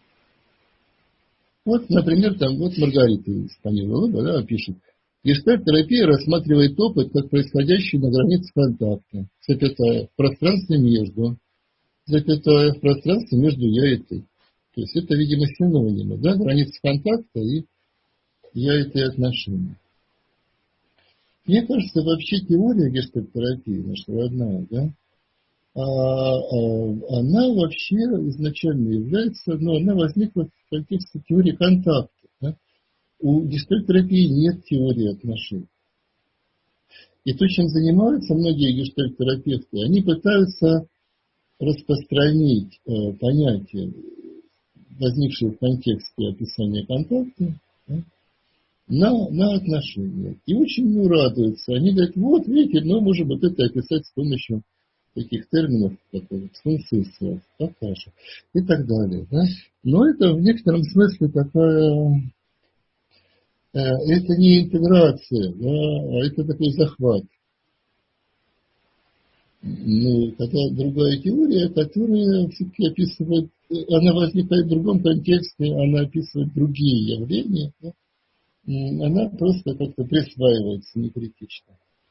Вот, например, там вот Маргарита из Панилова, да, пишет. Гештальт-терапия рассматривает опыт как происходящий на границе контакта, запятая, в пространстве между, запятая, в пространстве между я и ты. То есть это, видимо, синонимы, да, граница контакта и я и ты отношения. Мне кажется, вообще теория гештальт-терапии, наша родная, да, она вообще изначально является, она возникла в контексте теории контакта. Да? У гештальт-терапии нет теории отношений. И то, чем занимаются многие гештальт-терапевты, они пытаются распространить понятие, возникшее в контексте описания контакта, да, на отношения. И очень радуются. Они говорят, вот, видите, мы можем вот это описать с помощью таких терминов, как функции слов, покажем, и так далее. Да? Но это в некотором смысле такая, это не интеграция, да, а это такой захват. Ну, хотя другая теория, которая все-таки описывает, она возникает в другом контексте, она описывает другие явления, да? Она просто как-то присваивается некритично.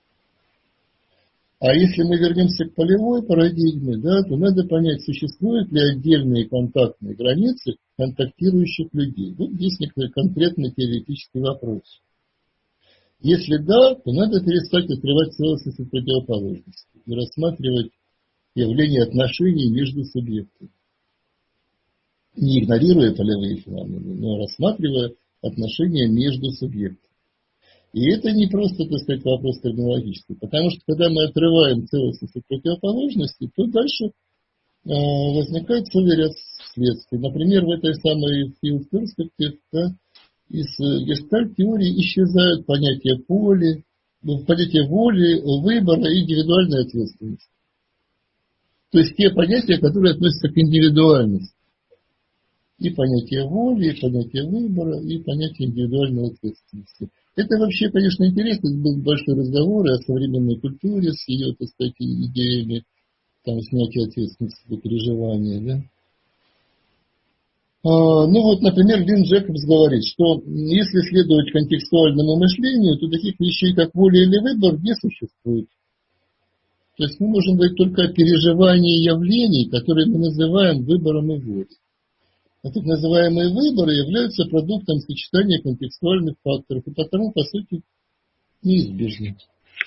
А если мы вернемся к полевой парадигме, да, то надо понять, существуют ли отдельные контактные границы контактирующих людей. Вот здесь некоторый конкретный теоретический вопрос. Если да, то надо перестать открывать целостность и противоположности и рассматривать явление отношений между субъектами. Не игнорируя полевые феномены, но рассматривая отношения между субъектами. И это не просто, так сказать, вопрос терминологический, потому что когда мы отрываем целостность от противоположности, то дальше возникает целый ряд следствий. Например, в этой самой field perspective, да, из гештальт-теории исчезают понятия воли, выбора и индивидуальной ответственности. То есть те понятия, которые относятся к индивидуальности. И понятие воли, и понятие выбора, и понятие индивидуальной ответственности. Это вообще, конечно, интересно. Это был большой разговор о современной культуре с ее, так сказать, идеями там, снятия ответственности за переживания. Да? Ну вот, например, Лин Джекобс говорит, что если следовать контекстуальному мышлению, то таких вещей, как воля или выбор, не существует. То есть мы можем говорить только о переживании явлений, которые мы называем выбором и волей. А так называемые выборы являются продуктом сочетания контекстуальных факторов, и потому, по сути, неизбежны.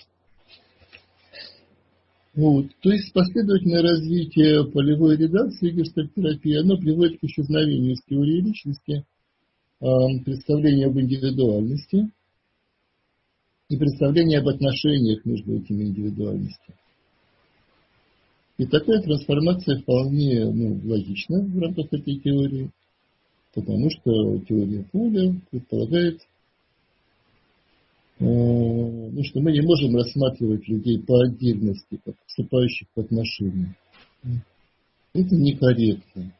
Вот. То есть последовательное развитие полевой редакции гештальт-терапии, оно приводит к исчезновению из теории личности представления об индивидуальности и представления об отношениях между этими индивидуальностями. И такая трансформация вполне логична в рамках этой теории, потому что теория поля предполагает, что мы не можем рассматривать людей по отдельности, как вступающих в отношения. Это некорректно.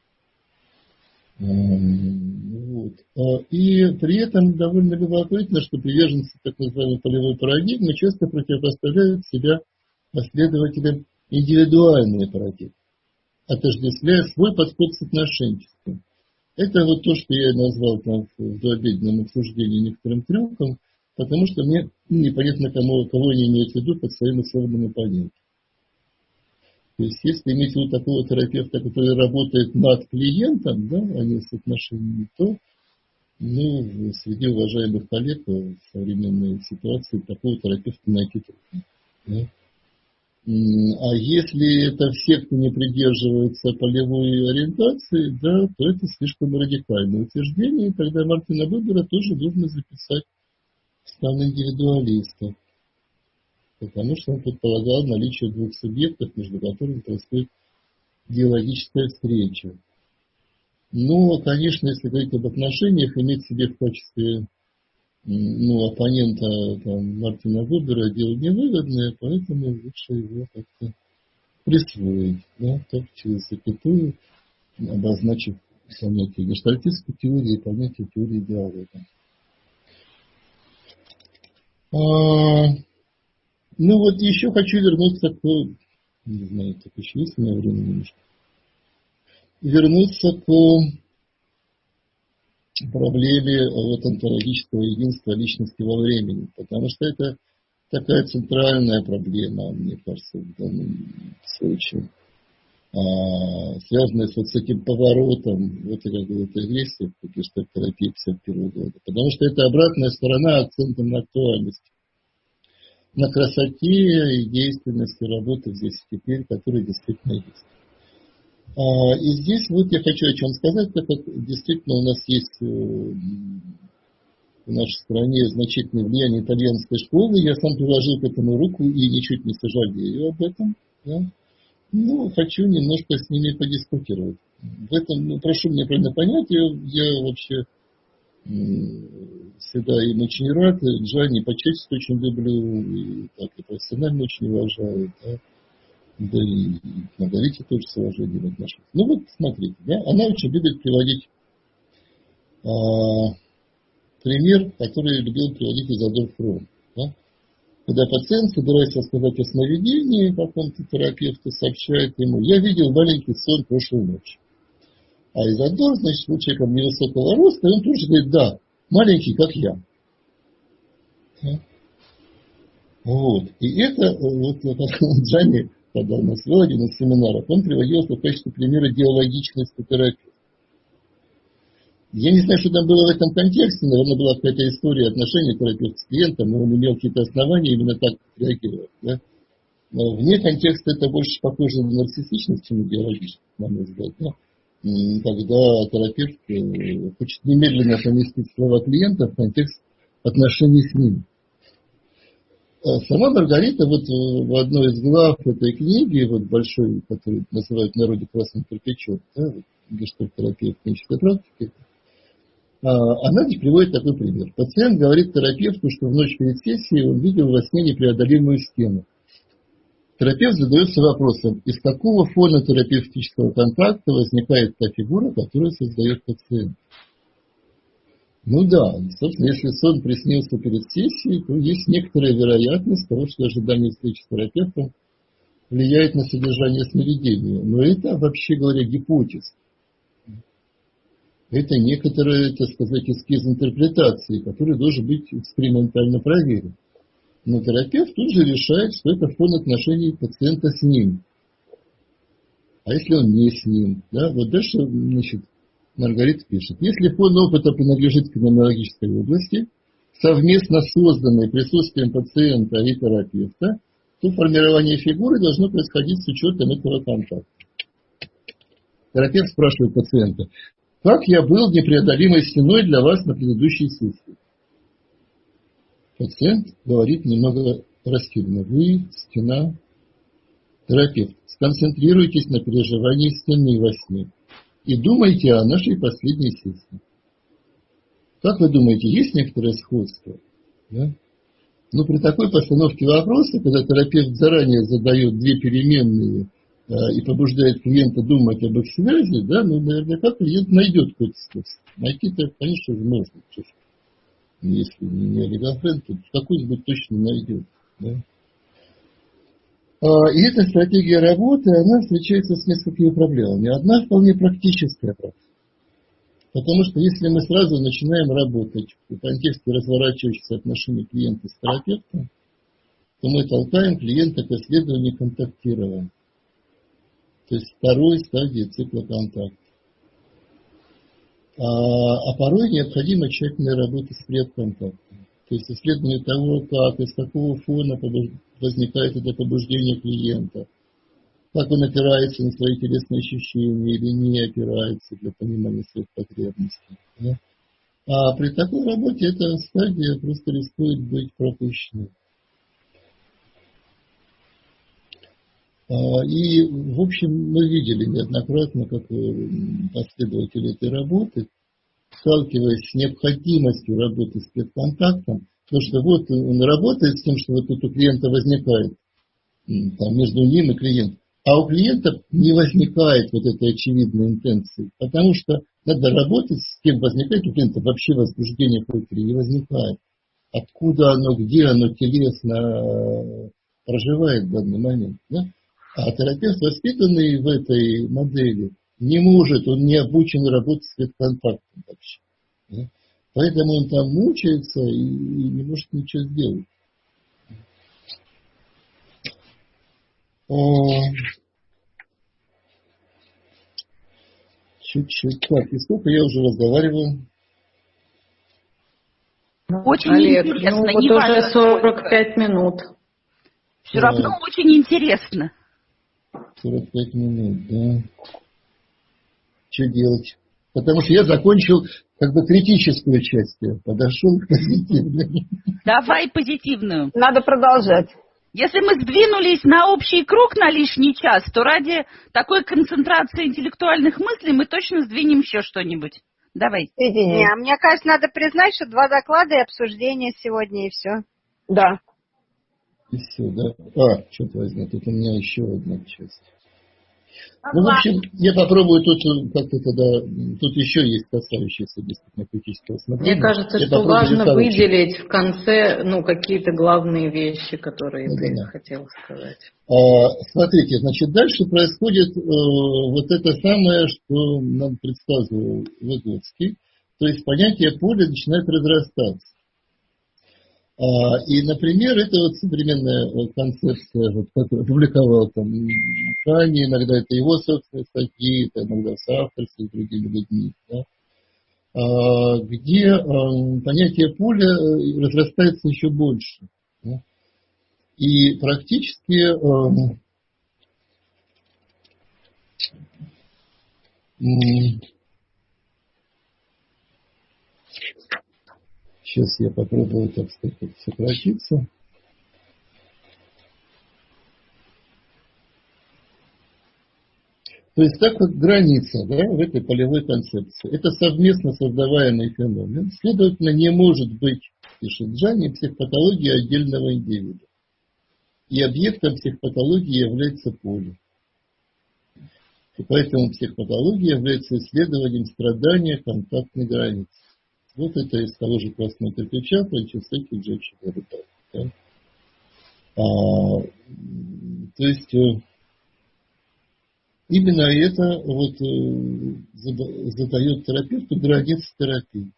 Вот. И при этом довольно любопытно, что приверженцы так называемой полевой парадигмы часто противопоставляют себя последователям индивидуальные парадигмы, отождествляя свой подход с отношенчеством. Это вот то, что я назвал там в дообеденном обсуждении некоторым трюком, потому что мне непонятно, кого они имеют в виду под своим условным оппонентом. То есть, если иметь в виду такого терапевта, который работает над клиентом, да, а не с отношениями, то, ну, среди уважаемых коллег в современной ситуации такого терапевта найти трудно. Да? А если это все, кто не придерживается полевой ориентации, да, то это слишком радикальное утверждение, и тогда Мартина Бубера тоже нужно записать в стан индивидуалиста. Потому что он предполагал наличие двух субъектов, между которыми происходит диалогическая встреча. Но, конечно, если говорить об отношениях, иметь себе в качестве оппонента Мартина Бубера дело невыгодное, поэтому лучше его как-то присвоить, да, так через запятую, обозначив понятие гештальтистской теории и понятие теории диалога. Ну вот еще хочу вернуться к, не знаю, так еще есть у меня время немножко, вернуться к проблеме онтологического единства личности во времени, потому что это такая центральная проблема, мне кажется, в данном случае, связанная с этим поворотом в этой агрессии в гештальт-терапии 1951 года, потому что это обратная сторона акцента на актуальности, на красоте и действенности работы здесь и теперь, которая действительно есть. И здесь вот я хочу о чем сказать, так как действительно у нас есть в нашей стране значительное влияние итальянской школы. Я сам приложил к этому руку и ничуть не сожалею об этом. Да? Ну, хочу немножко с ними подискутировать. В этом, прошу меня правильно понять, я вообще всегда им очень рад. Джанни по-честности очень люблю, и так и профессионально очень уважаю. Да и к Маргарите тоже с уважением отношусь. Ну вот, смотрите, да, она очень любит приводить пример, который любил приводить Изодор Фром. Да? Когда пациент собирается рассказать о сновидении, какому-то терапевту сообщает ему: я видел маленький сон прошлой ночи. А Изодор, значит, был человеком невысокого роста, и он тоже говорит: да, маленький, как я. Да? Вот. И это, вот Джанни, когда у нас вел один из семинаров, он приводил это в качестве примера диалогичности терапии. Я не знаю, что там было в этом контексте, наверное, была какая-то история отношений терапевта с клиентом, но он имел какие-то основания именно так реагировать. Да? Но вне контекста это больше похоже на нарциссичность, чем на диалогичность, на мой взгляд. Да? Когда терапевт хочет немедленно поместить слова клиента в контекст отношений с ним. Сама Маргарита вот в одной из глав этой книги, вот большой, которую называют в народе красным кирпичом, да, гештальт-терапия в клинической практике, она здесь приводит такой пример. Пациент говорит терапевту, что в ночь перед сессией он видел во сне непреодолимую стену. Терапевт задается вопросом: из какого фона терапевтического контакта возникает та фигура, которую создает пациент? Ну да, собственно, если сон приснился перед сессией, то есть некоторая вероятность того, что ожидание встречи с терапевтом влияет на содержание сновидения. Но это, вообще говоря, гипотеза. Это некоторая, так сказать, эскиз интерпретации, который должен быть экспериментально проверен. Но терапевт тут же решает, что это фон отношений пациента с ним. А если он не с ним? Да? Вот дальше, значит, Маргарита пишет: если фон опыта принадлежит к феноменологической области, совместно созданной присутствием пациента и терапевта, то формирование фигуры должно происходить с учетом этого контакта. Терапевт спрашивает пациента: как я был непреодолимой стеной для вас на предыдущей сессии? Пациент говорит немного растерянно: вы стена. Терапевт: сконцентрируйтесь на переживании стены во сне и думайте о нашей последней сессии. Как вы думаете, есть некоторое сходство? Да? Но при такой постановке вопроса, когда терапевт заранее задает две переменные и побуждает клиента думать об их связи, да, ну, наверняка клиент найдет какой-то способ. Найти-то, конечно же, можно. Если не олигофрен, то какой-нибудь точно найдет. Да? И эта стратегия работы, она встречается с несколькими проблемами. Одна вполне практическая проблема. Потому что если мы сразу начинаем работать в контексте разворачивающихся отношений клиента с терапевтом, то мы толкаем клиента к исследованию контактирования. то есть второй стадии цикла контакта. А порой необходима тщательная работа с предконтактом. То есть исследование того, как, из какого фона возникает это побуждение клиента, как он опирается на свои телесные ощущения или не опирается для понимания своих потребностей. Да? А при такой работе эта стадия просто рискует быть пропущенной. И, в общем, мы видели неоднократно, как последователи этой работы, сталкиваясь с необходимостью работы с предконтактом, потому что вот он работает с тем, что вот тут у клиента возникает там, между ним и клиентом, а у клиента не возникает вот этой очевидной интенции, потому что надо работать с кем возникает у клиента, вообще возбуждение внутри не возникает. Откуда оно, где оно телесно проживает в данный момент. Да? А терапевт, воспитанный в этой модели, не может, он не обучен работать с предконтактом вообще. Да? Поэтому он там мучается и не может ничего сделать. Чуть-чуть. Так, и сколько я уже разговариваю? Очень Олег, интересно. ну вот не уже важно, 45 минут. Все равно очень интересно. 45 минут, да. Что делать? Потому что я закончил как бы критическую часть, я подошел к позитивной. Давай позитивную. Надо продолжать. Если мы сдвинулись на общий круг на лишний час, то ради такой концентрации интеллектуальных мыслей мы точно сдвинем еще что-нибудь. Давай. Соединение. Не, мне кажется, надо признать, что 2 доклада и обсуждение сегодня, и все. Да. И все, да? Что-то возьму, тут у меня еще одна часть. Ну, в общем, я попробую тут как-то тогда, тут еще есть касающиеся действительно-критического смотрения. Мне кажется, я что важно выделить в конце какие-то главные вещи, которые ты хотел сказать. Смотрите, значит, дальше происходит вот это самое, что нам предсказывал Выгодский. То есть понятие поля начинает разрастаться. И, например, это вот современная концепция, вот, которую опубликовал там Кани, иногда это его собственные статьи, это иногда в соавторстве с другими людьми, да, где понятие поля разрастается еще больше. Да, и практически сейчас я попробую, так сказать, сократиться. То есть так как граница, да, в этой полевой концепции. Это совместно создаваемый феномен. Следовательно, не может быть, пишет Джани, психопатологии отдельного индивида. И объектом психопатологии является поле. И поэтому психопатология является исследованием страдания контактной границы. Вот это из того же красного кирпича, Франческетти, Джечи, да? То есть именно это вот задает терапевту границы терапии.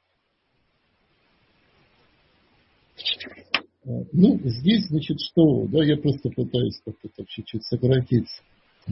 Ну, здесь, значит, что? Да, я просто пытаюсь как-то так чуть-чуть сократиться.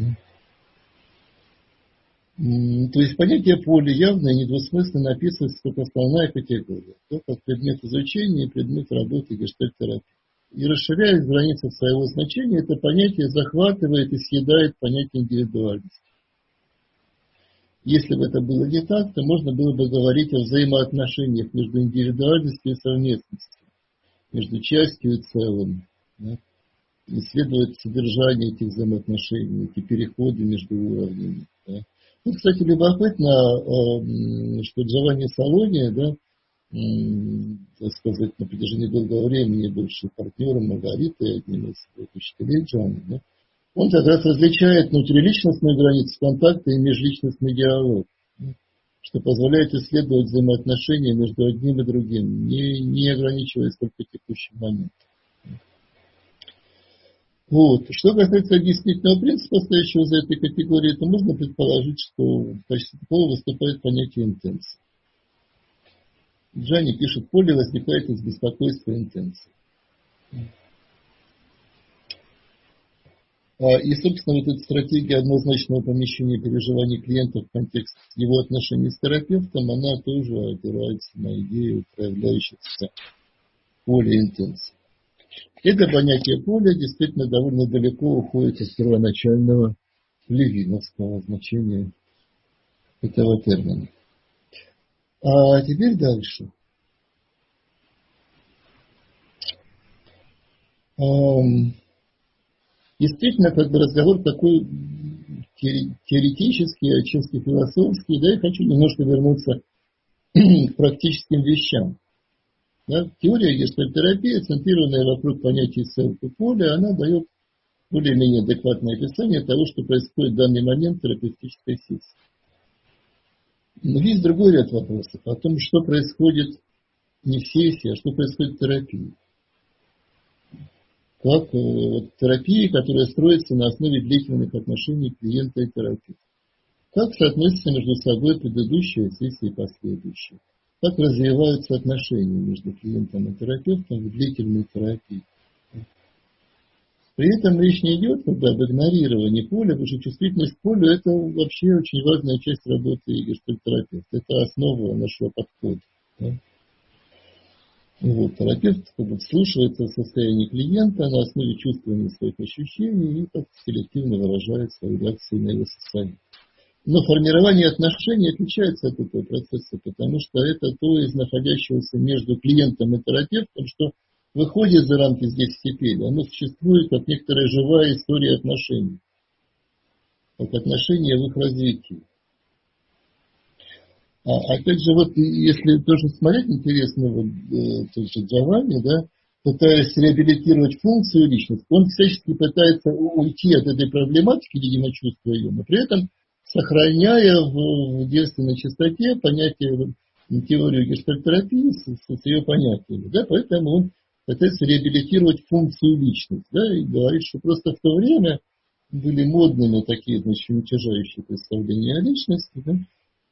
То есть понятие поля явно и недвусмысленно описывается как основная категория, да, как предмет изучения и предмет работы гештальт-терапии. И расширяя границы своего значения, это понятие захватывает и съедает понятие индивидуальности. Если бы это было не так, то можно было бы говорить о взаимоотношениях между индивидуальностью и совместностью, между частью и целым. Да? Исследовать содержание этих взаимоотношений, эти переходы между уровнями. Да? Ну, кстати, любопытно, что Джованни Салони, да, так сказать, на протяжении долгого времени бывший партнером Маргариты, одним из учителей Джованни, да, он как раз различает внутриличностную границу контакта и межличностный диалог, да, что позволяет исследовать взаимоотношения между одним и другим, не ограничиваясь только текущим моментом. Вот. Что касается объяснительного принципа, стоящего за этой категорией, то можно предположить, что в качестве такого выступает понятие интенции. Джани пишет, поле возникает из беспокойства интенции. И, собственно, вот эта стратегия однозначного помещения переживаний клиента в контекст его отношений с терапевтом, она тоже опирается на идею проявляющихся поля интенсии. Это понятие поля действительно довольно далеко уходит от первоначального левиновского значения этого термина. А теперь дальше. Действительно, как бы разговор такой теоретический, отчасти философский, да, я хочу немножко вернуться к практическим вещам. Да? Теория гештальт-терапии, центрированная вокруг понятия селф и поля, она дает более-менее адекватное описание того, что происходит в данный момент в терапевтической сессии. Но есть другой ряд вопросов о том, что происходит не в сессии, а что происходит в терапии. Как терапии, которая строится на основе длительных отношений клиента и терапевта. Как соотносятся между собой предыдущая сессия и последующая. Как развиваются отношения между клиентом и терапевтом в длительной терапии. При этом речь не идет об игнорировании поля, потому что чувствительность к полю – это вообще очень важная часть работы гештальт-терапевта. Это основа нашего подхода. Да? Вот, терапевт вслушивается в состояние клиента на основе чувствования своих ощущений и как селективно выражает свои реакции на его состояние. Но формирование отношений отличается от этого процесса, потому что это то из находящегося между клиентом и терапевтом, что выходит за рамки здесь и теперь. Оно существует как некоторая живая история отношений, как отношения в их развитии. Опять же, вот если тоже смотреть, интересно, вот тоже Джованни, да, пытаясь реабилитировать функцию личности, он всячески пытается уйти от этой проблематики, видимо, чувства ее, но при этом сохраняя в девственной чистоте понятие, теорию гештальт-терапии с ее понятиями. Да, поэтому он пытается реабилитировать функцию личности. Да, и говорит, что просто в то время были модными такие, значит, уничтожающие представления о личности. Да,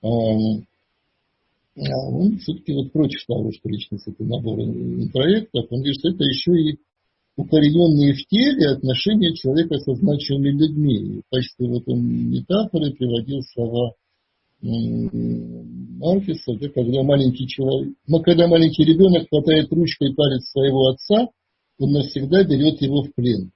он все-таки вот против того, что личность это набор интроектов. Он говорит, что это еще и укорененные в теле отношения человека со значимыми людьми. И в качестве вот он метафоры приводил слова Маркеса, да, когда маленький ребенок хватает ручкой палец своего отца, он навсегда берет его в плен.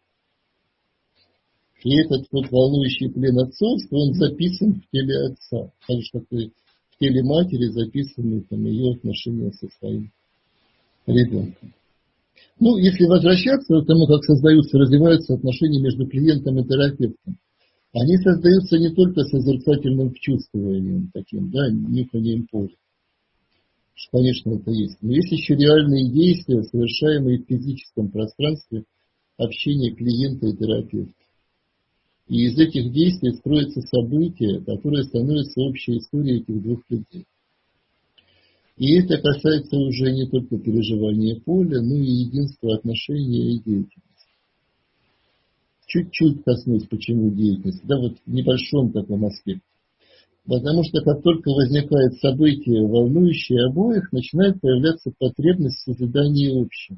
И этот вот волнующий плен отцовства, он записан в теле отца. Так же, как и в теле матери записаны там, ее отношения со своим ребенком. Ну, если возвращаться к тому, как создаются и развиваются отношения между клиентом и терапевтом, они создаются не только созерцательным вчувствованием таким, да, нюханием поля. Конечно, это есть. Но есть еще реальные действия, совершаемые в физическом пространстве общения клиента и терапевта. И из этих действий строятся события, которые становятся общей историей этих двух людей. И это касается уже не только переживания поля, но и единства отношения и деятельности. Чуть-чуть коснусь, почему деятельность. Да, вот в небольшом таком аспекте. Потому что как только возникает событие, волнующее обоих, начинает появляться потребность в созидании общего.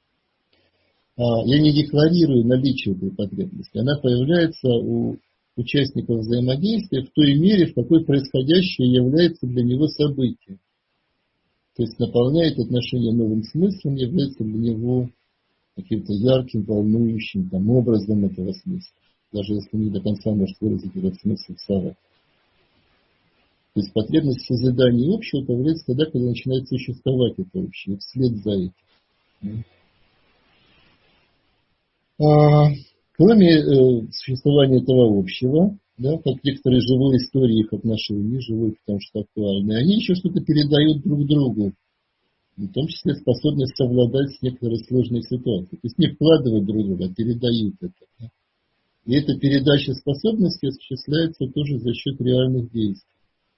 Я не декларирую наличие этой потребности. Она появляется у участников взаимодействия в той мере, в какой происходящее является для него событием. То есть наполняет отношения новым смыслом, является для него каким-то ярким, волнующим там, образом этого смысла. Даже если не до конца может выразить этот смысл в словах. То есть потребность в созидании общего появляется тогда, когда начинает существовать это общее, вслед за этим. Кроме существования этого общего, да, как некоторые живые истории их отношений, живые, потому что актуальны, они еще что-то передают друг другу, в том числе способность совладать с некоторой сложной ситуацией. То есть не вкладывать друг друга, а передают это. Да. И эта передача способностей осуществляется тоже за счет реальных действий.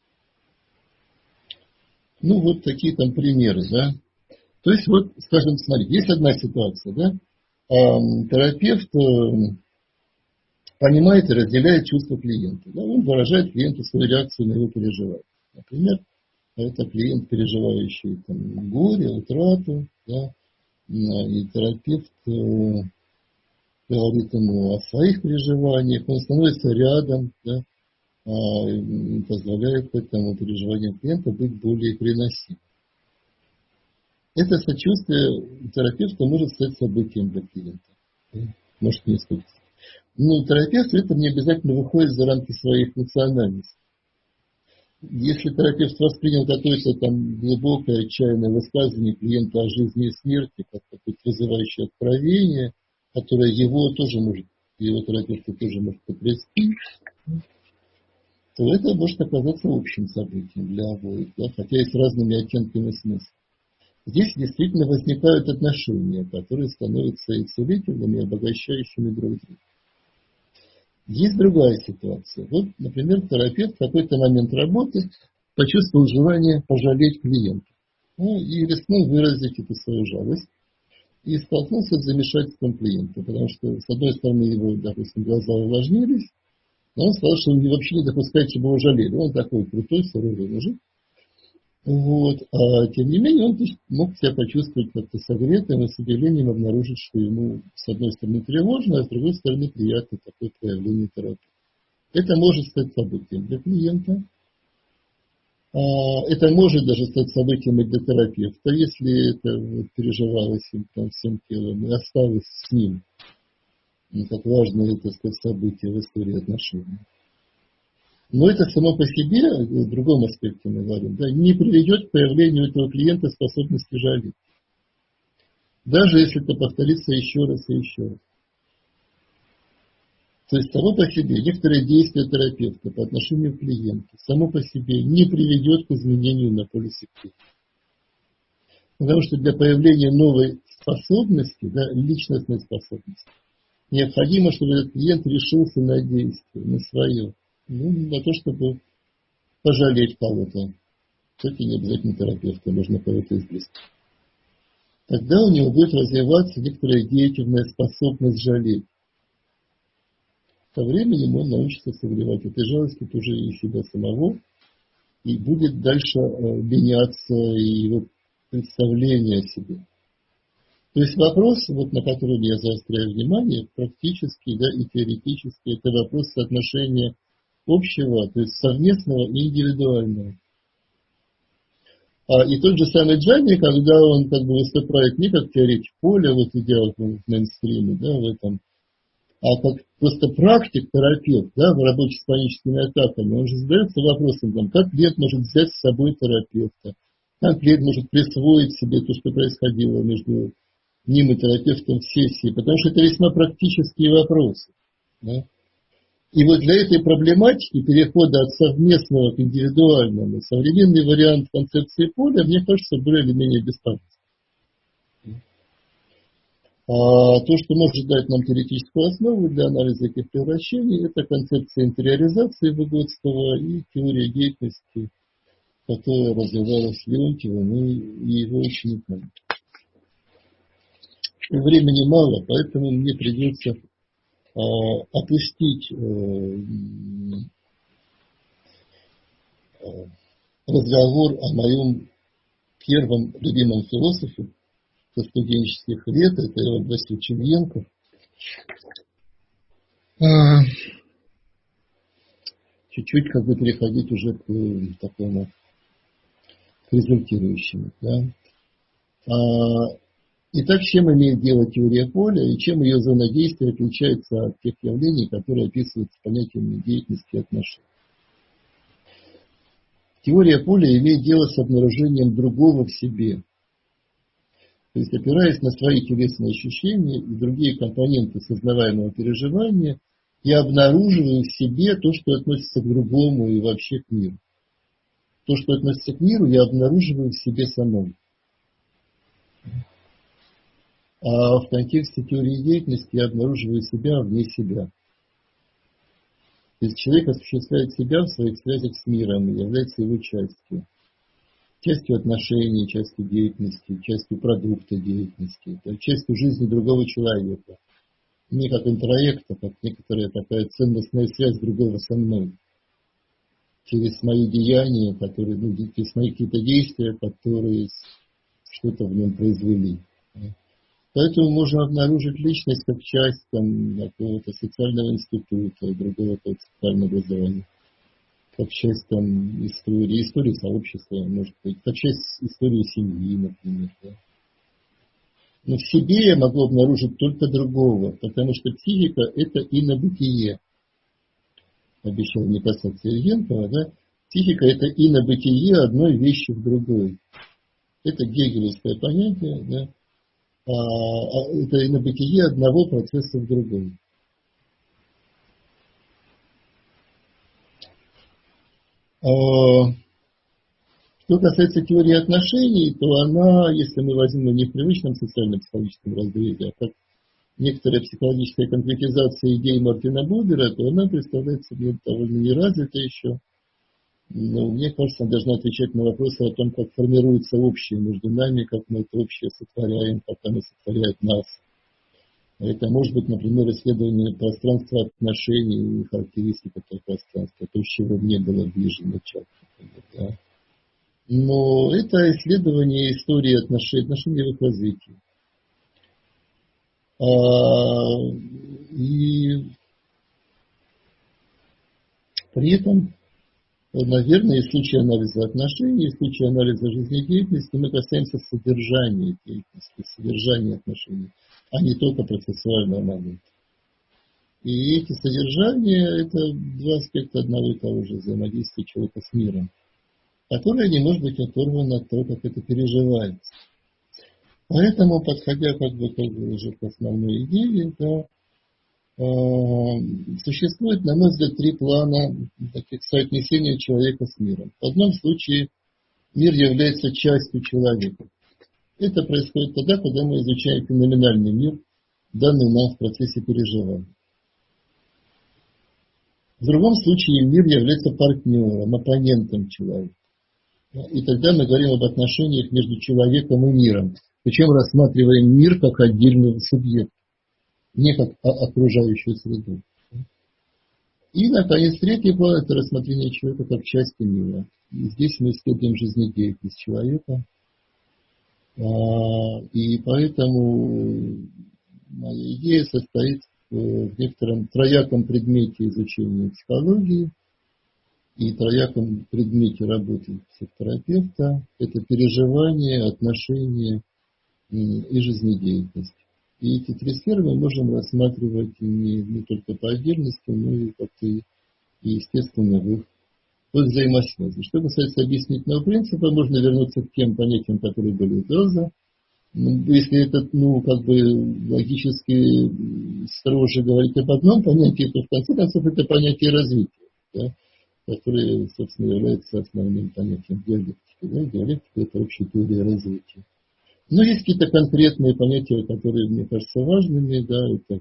Ну, вот такие там примеры, да. То есть, вот, скажем, смотрите, есть одна ситуация, да. Терапевт понимает и разделяет чувства клиента. Да? Он выражает клиенту свою реакцию на его переживания. Например, это клиент, переживающий там, горе, утрату, да? И терапевт говорит ему о своих переживаниях, он становится рядом, да, и позволяет этому переживанию клиента быть более переносимым. Это сочувствие терапевта может стать событием для клиента. Может не стать. Но терапевт это не обязательно выходит за рамки своей функциональности. Если терапевт воспринял какое-то там глубокое, отчаянное высказывание клиента о жизни и смерти, как какое-то вызывающее откровение, которое его терапевта тоже может потрясти, то это может оказаться общим событием для обоих, да, хотя и с разными оттенками смысла. Здесь действительно возникают отношения, которые становятся и целительными, и обогащающими друг друга. Есть другая ситуация. Вот, например, терапевт в какой-то момент работы почувствовал желание пожалеть клиента. И рискнул выразить эту свою жалость. И столкнулся с замешательством клиента. Потому что, с одной стороны, его, допустим, глаза увлажнились. Но он сказал, что он вообще не допускает, чтобы его жалели. Он такой крутой, суровый мужик. Вот. А тем не менее, он мог себя почувствовать как-то согретым и с удивлением обнаружить, что ему с одной стороны тревожно, а с другой стороны приятно такое проявление терапии. Это может стать событием для клиента. Это может даже стать событием и для терапевта, если это переживалось им там всем телом и осталось с ним. Как важное, так сказать, событие в истории отношений. Но это само по себе, в другом аспекте мы говорим, да, не приведет к появлению этого клиента способности жалеть. Даже если это повторится еще раз и еще раз. То есть само по себе некоторые действия терапевта по отношению к клиенту само по себе не приведет к изменению на полюсе клиента. Потому что для появления новой способности, да, личностной способности, необходимо, чтобы этот клиент решился на действие, на свое. На то, чтобы пожалеть кого-то. Кстати, не обязательно терапевта, можно кого-то из близких. Тогда у него будет развиваться некоторая деятельная способность жалеть. Со временем он научится согревать этой жалостью тоже и себя самого, и будет дальше меняться и его представление о себе. То есть вопрос, вот на который я заостряю внимание, практически, да, и теоретически, это вопрос соотношения общего, то есть совместного и индивидуального. И тот же самый Джани, когда он как бы выступает не как теоретик поля, вот идеал в мейнстриме, да, в этом, а как просто практик, терапевт, да, в работе с паническими атаками, он же задается вопросом, там, как клиент может взять с собой терапевта, как клиент может присвоить себе то, что происходило между ним и терапевтом в сессии, потому что это весьма практические вопросы. Да? И вот для этой проблематики перехода от совместного к индивидуальному современный вариант концепции поля, мне кажется, более или менее бесполезен. А то, что может дать нам теоретическую основу для анализа этих превращений, это концепция интериоризации Выгодского и теория деятельности, которая развивалась Леонтьевым и его учениками. Времени мало, поэтому мне придется опустить разговор о моем первом любимом философе со студенческих лет, это Иван Васильевич Ильенко. Чуть-чуть как бы переходить уже к такому, к результирующему. Да? Итак, с чем имеет дело теория поля и чем ее зона действия отличается от тех явлений, которые описываются понятиями деятельности и отношений? Теория поля имеет дело с обнаружением другого в себе. То есть, опираясь на свои телесные ощущения и другие компоненты сознаваемого переживания, я обнаруживаю в себе то, что относится к другому и вообще к миру. То, что относится к миру, я обнаруживаю в себе самом. А в контексте теории деятельности я обнаруживаю себя вне себя. То есть человек осуществляет себя в своих связях с миром и является его частью. Частью отношений, частью деятельности, частью продукта деятельности, частью жизни другого человека. Не как интроект, а как некоторая такая ценностная связь другого со мной. Через мои деяния, через мои какие-то действия, которые что-то в нем произвели. Поэтому можно обнаружить личность как часть какого-то социального института, другого социального образования, как часть истории сообщества, может быть, как часть истории семьи, например. Да. Но в себе я могу обнаружить только другого, потому что психика – это инобытие. Обещал не касаться Ильенкова, да? Психика – это инобытие одной вещи в другой. Это гегелевское понятие, да? Это инобытие одного процесса в другой. Что касается теории отношений, то она, если мы возьмем не в привычном социально-психологическом разрезе, а как некоторая психологическая конкретизация идей Мартина Бубера, то она представляет себе довольно неразвитой еще. Но мне кажется, она должна отвечать на вопросы о том, как формируется общее между нами, как мы это общее сотворяем, как оно сотворяет нас. Это может быть, например, исследование пространства отношений и характеристик этого пространства, то, с чего не было ближе начать, например, да. Но это исследование истории отношений в их развитии. И при этом, наверное, в случае анализа отношений, в случае анализа жизнедеятельности мы касаемся содержания деятельности, содержания отношений, а не только процессуального момента. И эти содержания – это два аспекта одного и того же взаимодействия человека с миром, которое не может быть оторвано от того, как это переживается. Поэтому, подходя уже к основной идее, да, существует, на мой взгляд, три плана таких соотнесения человека с миром. В одном случае мир является частью человека. Это происходит тогда, когда мы изучаем феноменальный мир, данный нам в процессе переживания. В другом случае мир является партнером, оппонентом человека. И тогда мы говорим об отношениях между человеком и миром. Причем рассматриваем мир как отдельный субъект, не как окружающую среду. И, наконец, третий план – это рассмотрение человека как части мира. И здесь мы исследуем жизнедеятельность человека. И поэтому моя идея состоит в некотором трояком предмете изучения психологии и трояком предмете работы психотерапевта. Это переживание, отношения и жизнедеятельность. И эти три сферы мы можем рассматривать не только по отдельности, но и как-то естественно в их взаимосвязи. Что касается объяснительного принципа, можно вернуться к тем понятиям, которые были до Делза. Если это, логически строже говорить об одном понятии, то в конце концов это понятие развития, да, которое, собственно, является основным понятием диалектики. Да? Диалектика – это общая теория развития. Но есть какие-то конкретные понятия, которые мне кажутся важными, да, это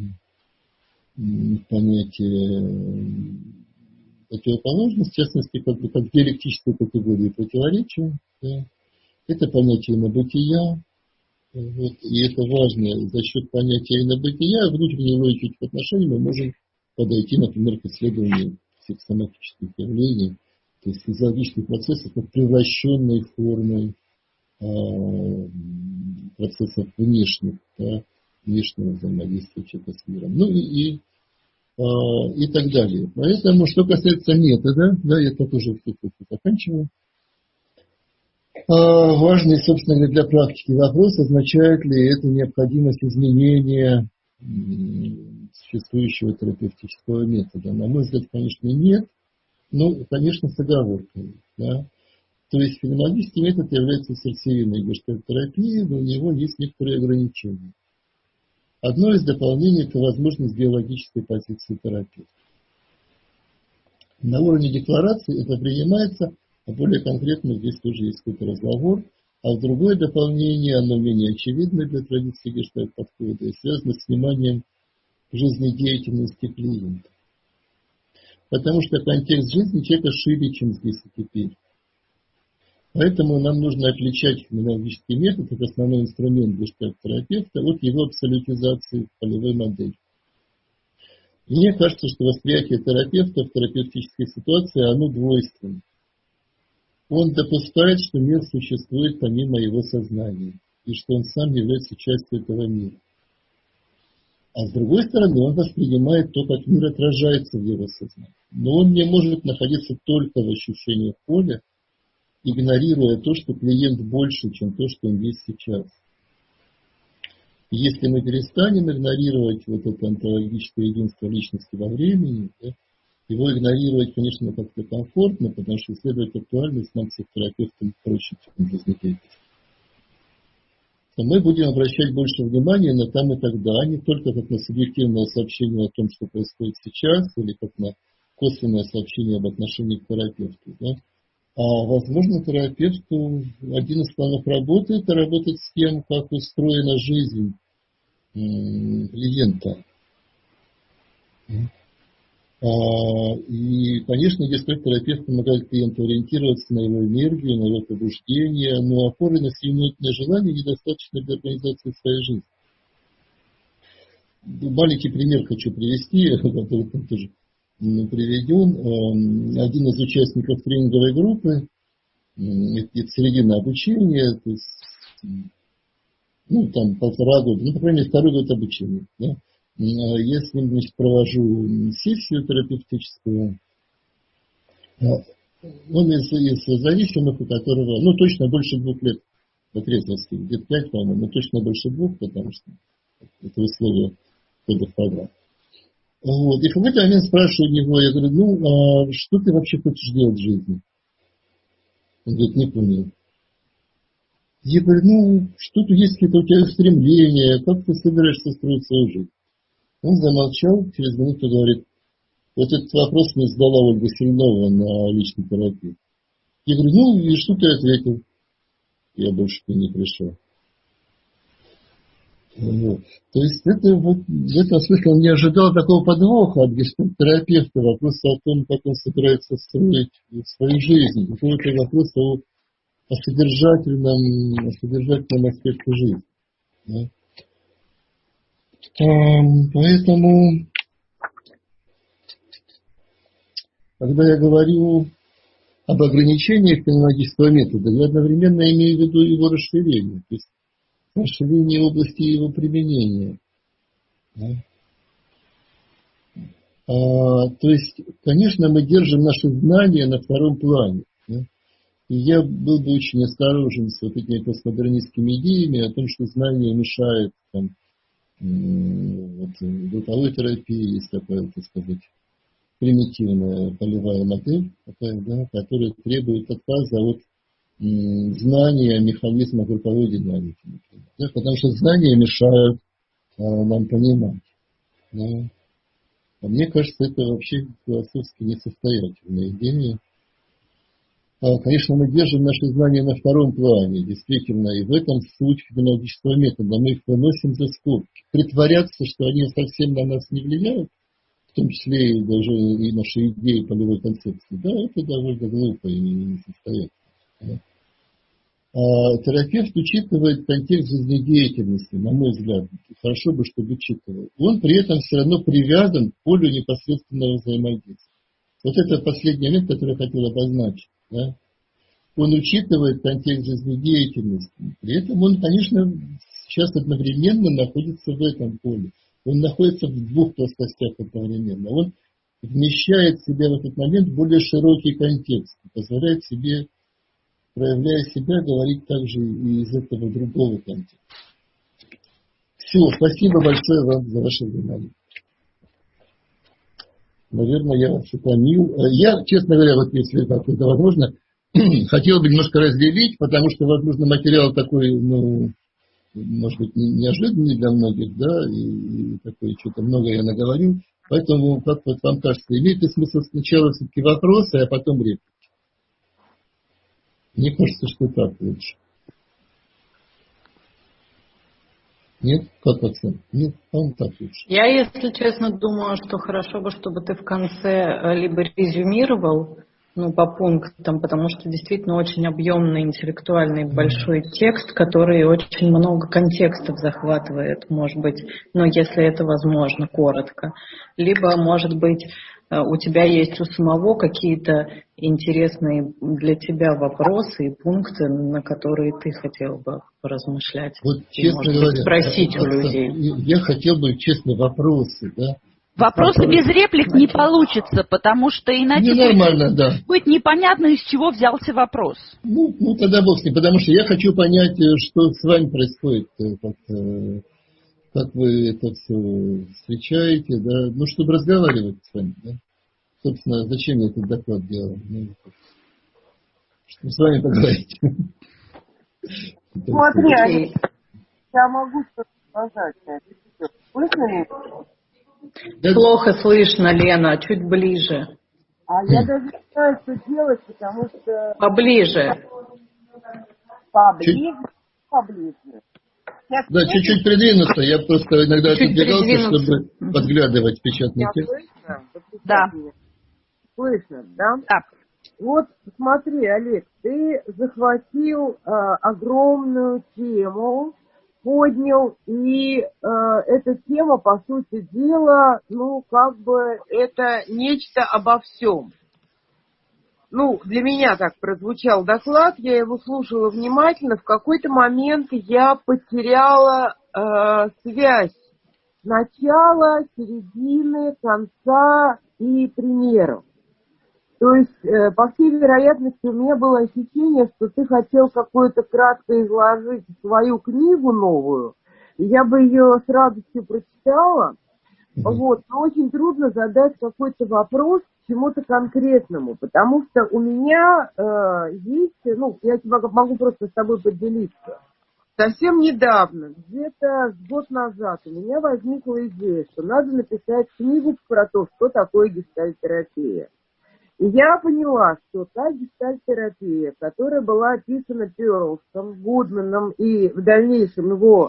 понятие противоположности, в частности, как диалектическую категорию противоречия, да. Это понятие инобытия, и это важно, за счет понятия инобытия, внутренней логики этих отношений мы можем подойти, например, к исследованию психосоматических явлений, то есть физиологических процессов, как превращенной формой процессов внешних, да, внешнего взаимодействия человека с миром. И так далее. Поэтому, что касается метода, да, я тут уже заканчиваю. Важный, собственно говоря, для практики вопрос, означает ли это необходимость изменения существующего терапевтического метода. На мой взгляд, конечно, нет, но, конечно, с оговоркой. Да. То есть феноменологический метод является сердцевиной гештальт-терапии, но у него есть некоторые ограничения. Одно из дополнений – это возможность биологической позиции терапевта. На уровне декларации это принимается, а более конкретно здесь тоже есть какой-то разговор. А другое дополнение, оно менее очевидно для традиции гештальт-подхода и связано с вниманием жизнедеятельности клиента. Потому что контекст жизни человека шире, чем здесь и теперь. Поэтому нам нужно отличать феноменологический метод, как основной инструмент гештальт-терапевта, от его абсолютизации в полевой модели. Мне кажется, что восприятие терапевта в терапевтической ситуации, оно двойственно. Он допускает, что мир существует помимо его сознания. и что он сам является частью этого мира. А с другой стороны, он воспринимает то, как мир отражается в его сознании. Но он не может находиться только в ощущениях поля, игнорируя то, что клиент больше, чем то, что он есть сейчас. И если мы перестанем игнорировать вот это онтологическое единство личности во времени, да, его игнорировать, конечно, как-то комфортно, потому что исследовать актуальность нам, психотерапевтам, проще, чем жизнедеятельность. То мы будем обращать больше внимания на там и тогда, а не только как на субъективное сообщение о том, что происходит сейчас, или как на косвенное сообщение об отношении к терапевту. Да? А, возможно, терапевту один из планов работы – это работать с тем, как устроена жизнь клиента. И, конечно, гештальт-терапевт помогает клиенту ориентироваться на его энергию, на его побуждение, но опоры на сиюминутное желание недостаточно для организации своей жизни. Маленький пример хочу привести, который там тоже приведен. Один из участников тренинговой группы, это середина обучения, то есть, там 1,5 года, по крайней мере, 2-й год обучения, да? Я с ним, провожу сессию терапевтическую. Он из зависимых, у которого, точно больше 2 лет по трезвости, где-то 5, по-моему, но точно больше 2, потому что это условия входа программ. Вот. И в какой-то момент спрашиваю у него, я говорю, что ты вообще хочешь делать в жизни? Он говорит, не понял. Я говорю, что-то есть какие-то у тебя стремления, как ты собираешься строить свою жизнь? Он замолчал, через минуту говорит, вот этот вопрос мне задала Ольга Сильнова на личной терапии. Я говорю, и что ты ответил? Я больше к ней не пришел. Вот. То есть это вот в этом смысле он не ожидал такого подвоха от гештальт-терапевта, вопроса о том, как он собирается строить свою жизнь. Это вопрос о содержательном аспекте жизни. Да? Поэтому, когда я говорю об ограничениях кинологического метода, я одновременно имею в виду его расширение, то есть расширение области его применения. Да? То есть, конечно, мы держим наши знания на втором плане. Да? И я был бы очень осторожен с вот этими постмодернистскими идеями о том, что знание мешает групповой терапии, есть такая, так сказать, примитивная полевая модель, которая требует отказа от знания механизма групповой динамики. Да, потому что знания мешают нам понимать. Да. А мне кажется, это вообще философски несостоятельная идея. Конечно, мы держим наши знания на втором плане, действительно, и в этом суть феноменологического метода. Мы их выносим за скобки. Притворяться, что они совсем на нас не влияют, в том числе и даже и наши идеи полевой концепции, да, это довольно глупо и несостоятельно. А терапевт учитывает контекст жизнедеятельности, на мой взгляд, хорошо бы, чтобы учитывал. Он при этом все равно привязан к полю непосредственного взаимодействия. Вот это последний момент, который я хотел обозначить. Да? Он учитывает контекст жизнедеятельности. При этом он, конечно, сейчас одновременно находится в этом поле. Он находится в 2 плоскостях одновременно. Он вмещает в себя в этот момент более широкий контекст. Позволяет себе, проявляя себя, говорить также и из этого другого контекста. Все, спасибо большое вам за ваше внимание. Наверное, я вас утомил. Я, честно говоря, вот если это возможно, хотел бы немножко разделить, потому что, возможно, материал такой, может быть, неожиданный для многих, да, и такой, что-то много я наговорил. Поэтому, как вот вам кажется, имеет ли смысл сначала все-таки вопросы, а потом реплики? Мне кажется, что так лучше. Нет? Как Оксана? Нет, по-моему, так лучше. Я, если честно, думаю, что хорошо бы, чтобы ты в конце либо резюмировал, по пунктам, потому что действительно очень объемный, интеллектуальный, большой текст, который очень много контекстов захватывает, может быть, если это возможно, коротко. Либо, может быть, у тебя есть у самого какие-то интересные для тебя вопросы и пункты, на которые ты хотел бы поразмышлять? Вот, и, честно может говоря, быть, спросить у людей. Я хотел бы, честно, вопросы, да. Вопросы без реплик не получится, потому что иначе да. будет непонятно, из чего взялся вопрос. Ну, тогда бог с ним, потому что я хочу понять, что с вами происходит, как вы это все встречаете, да, ну, чтобы разговаривать с вами, да. Собственно, зачем я этот доклад делал? Ну, чтобы с вами поговорить. Смотри, Олег, я могу что-то сказать. Слышно ли? Плохо слышно, Лена, чуть ближе. А я даже не знаю, что делать, потому что... Поближе. Поближе. Да, чуть-чуть придвинуться. Я просто иногда отодвигался, чтобы подглядывать в печатный текст. Да. Слышно, да? Да. Вот, смотри, Олег, ты захватил огромную тему, поднял, и эта тема, по сути дела, ну, как бы, это нечто обо всем. Ну, для меня так прозвучал доклад, я его слушала внимательно, в какой-то момент я потеряла связь начала, середины, конца и примеров. То есть, по всей вероятности, у меня было ощущение, что ты хотел какое-то кратко изложить свою книгу новую, и я бы ее с радостью прочитала, вот, но очень трудно задать какой-то вопрос к чему-то конкретному, потому что у меня есть, ну, я могу просто с тобой поделиться. Совсем недавно, где-то год назад, у меня возникла идея, что надо написать книгу про то, что такое гештальт-терапия. И я поняла, что та гештальт-терапия, которая была описана Перлсом, Гудманом и в дальнейшем его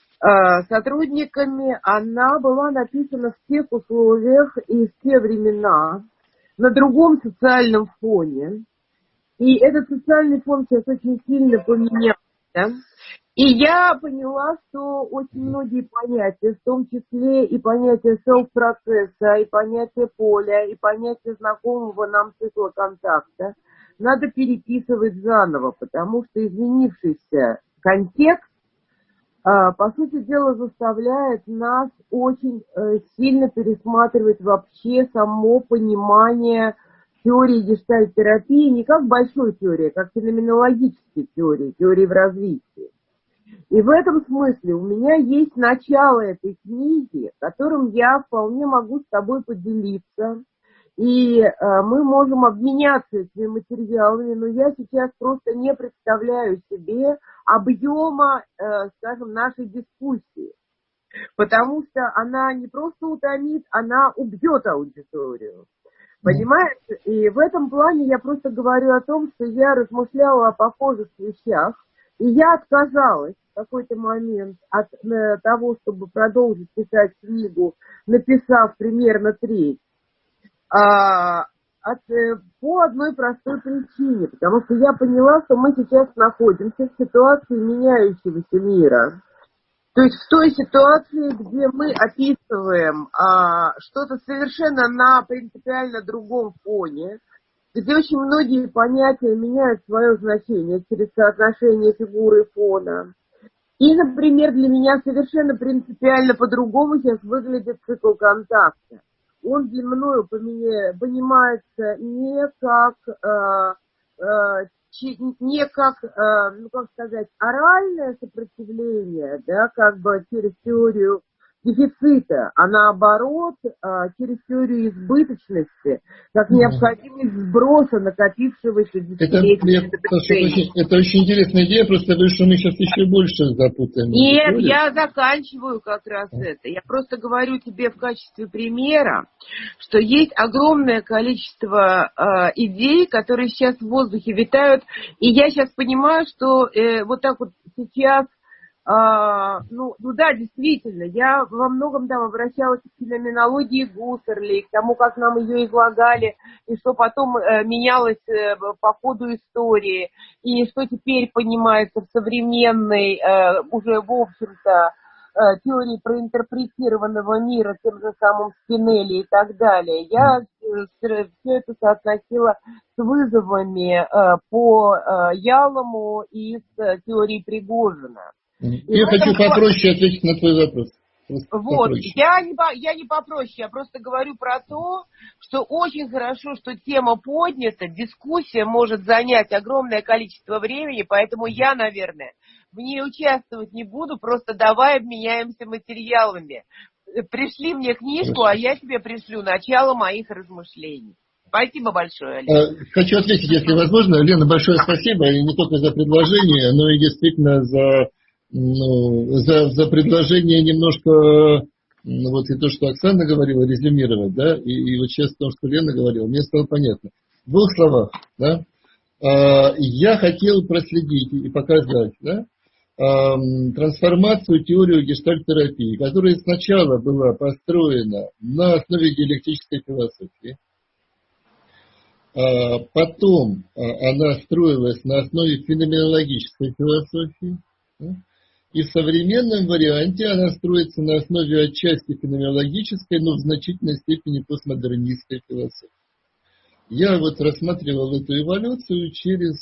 сотрудниками, она была написана в тех условиях и в те времена, на другом социальном фоне. И этот социальный фон сейчас очень сильно поменялся. И я поняла, что очень многие понятия, в том числе и понятие селф-процесса, и понятие поля, и понятие знакомого нам цикла контакта, надо переписывать заново, потому что изменившийся контекст, по сути дела, заставляет нас очень сильно пересматривать вообще само понимание теории гештальт-терапии, не как большой теории, а как феноменологической теории в развитии. И в этом смысле у меня есть начало этой книги, которым я вполне могу с тобой поделиться. И мы можем обменяться этими материалами, но я сейчас просто не представляю себе объема, скажем, нашей дискуссии. Потому что она не просто утомит, она убьет аудиторию. Понимаешь? И в этом плане я просто говорю о том, что я размышляла о похожих вещах, и я отказалась в какой-то момент от того, чтобы продолжить писать книгу, написав примерно треть. По одной простой причине, потому что я поняла, что мы сейчас находимся в ситуации меняющегося мира. То есть в той ситуации, где мы описываем что-то совершенно на принципиально другом фоне, где очень многие понятия меняют свое значение через соотношение фигуры и фона. И, например, для меня совершенно принципиально по-другому сейчас выглядит цикл контакта. Он для мною понимается не как, ну как сказать, оральное сопротивление, да, как бы через теорию дефицита, а наоборот, через теорию избыточности, как необходимость сброса накопившегося десятилетия. Это очень интересная идея, просто боюсь, что мы сейчас еще больше запутаем. Нет, я заканчиваю как раз это. Я просто говорю тебе в качестве примера, что есть огромное количество идей, которые сейчас в воздухе витают, и я сейчас понимаю, что вот так вот сейчас, ну да, действительно, я во многом там обращалась к феноменологии Гуссерли, к тому, как нам ее излагали, и что потом менялось по ходу истории, и что теперь понимается в современной, уже, в общем-то, теории проинтерпретированного мира тем же самым Спинелли и так далее. Я все это соотносила с вызовами по Ялому и с теорией Пригожина. Я хочу попроще ответить на твой вопрос. Вот, я не попроще, я просто говорю про то, что очень хорошо, что тема поднята, дискуссия может занять огромное количество времени, поэтому я, наверное, в ней участвовать не буду, просто давай обменяемся материалами. Пришли мне книжку, а я тебе пришлю начало моих размышлений. Спасибо большое, Олег. Хочу ответить, если возможно. Лена, большое спасибо, и не только за предложение, но и действительно за предложение немножко, вот и то, что Оксана говорила, резюмировать, да, и вот сейчас то, что Лена говорила, мне стало понятно. В двух словах, да, я хотел проследить и показать, да, трансформацию теории гештальт-терапии, которая сначала была построена на основе диалектической философии, потом она строилась на основе феноменологической философии, да, и в современном варианте она строится на основе отчасти феноменологической, но в значительной степени постмодернистской философии. Я вот рассматривал эту эволюцию через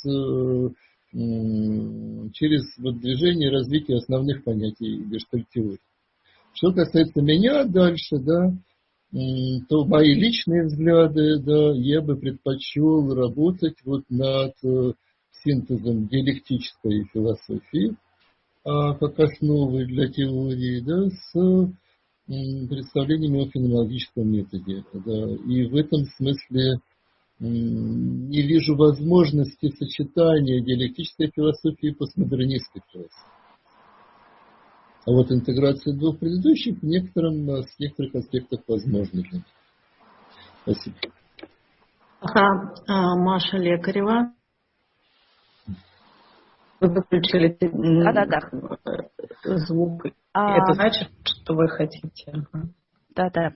вот движение развития основных понятий гештальт-теории. Что касается меня дальше, да, то мои личные взгляды, да, я бы предпочел работать вот над синтезом диалектической философии, как основы для теории, да, с представлениями о феноменологическом методе. Да. И в этом смысле не вижу возможности сочетания диалектической философии и постмодернистской философии. А вот интеграция двух предыдущих в некоторых аспектах возможна для меня. Спасибо. Маша Лекарева. Вы выключили звук. Это значит, что вы хотите. Да.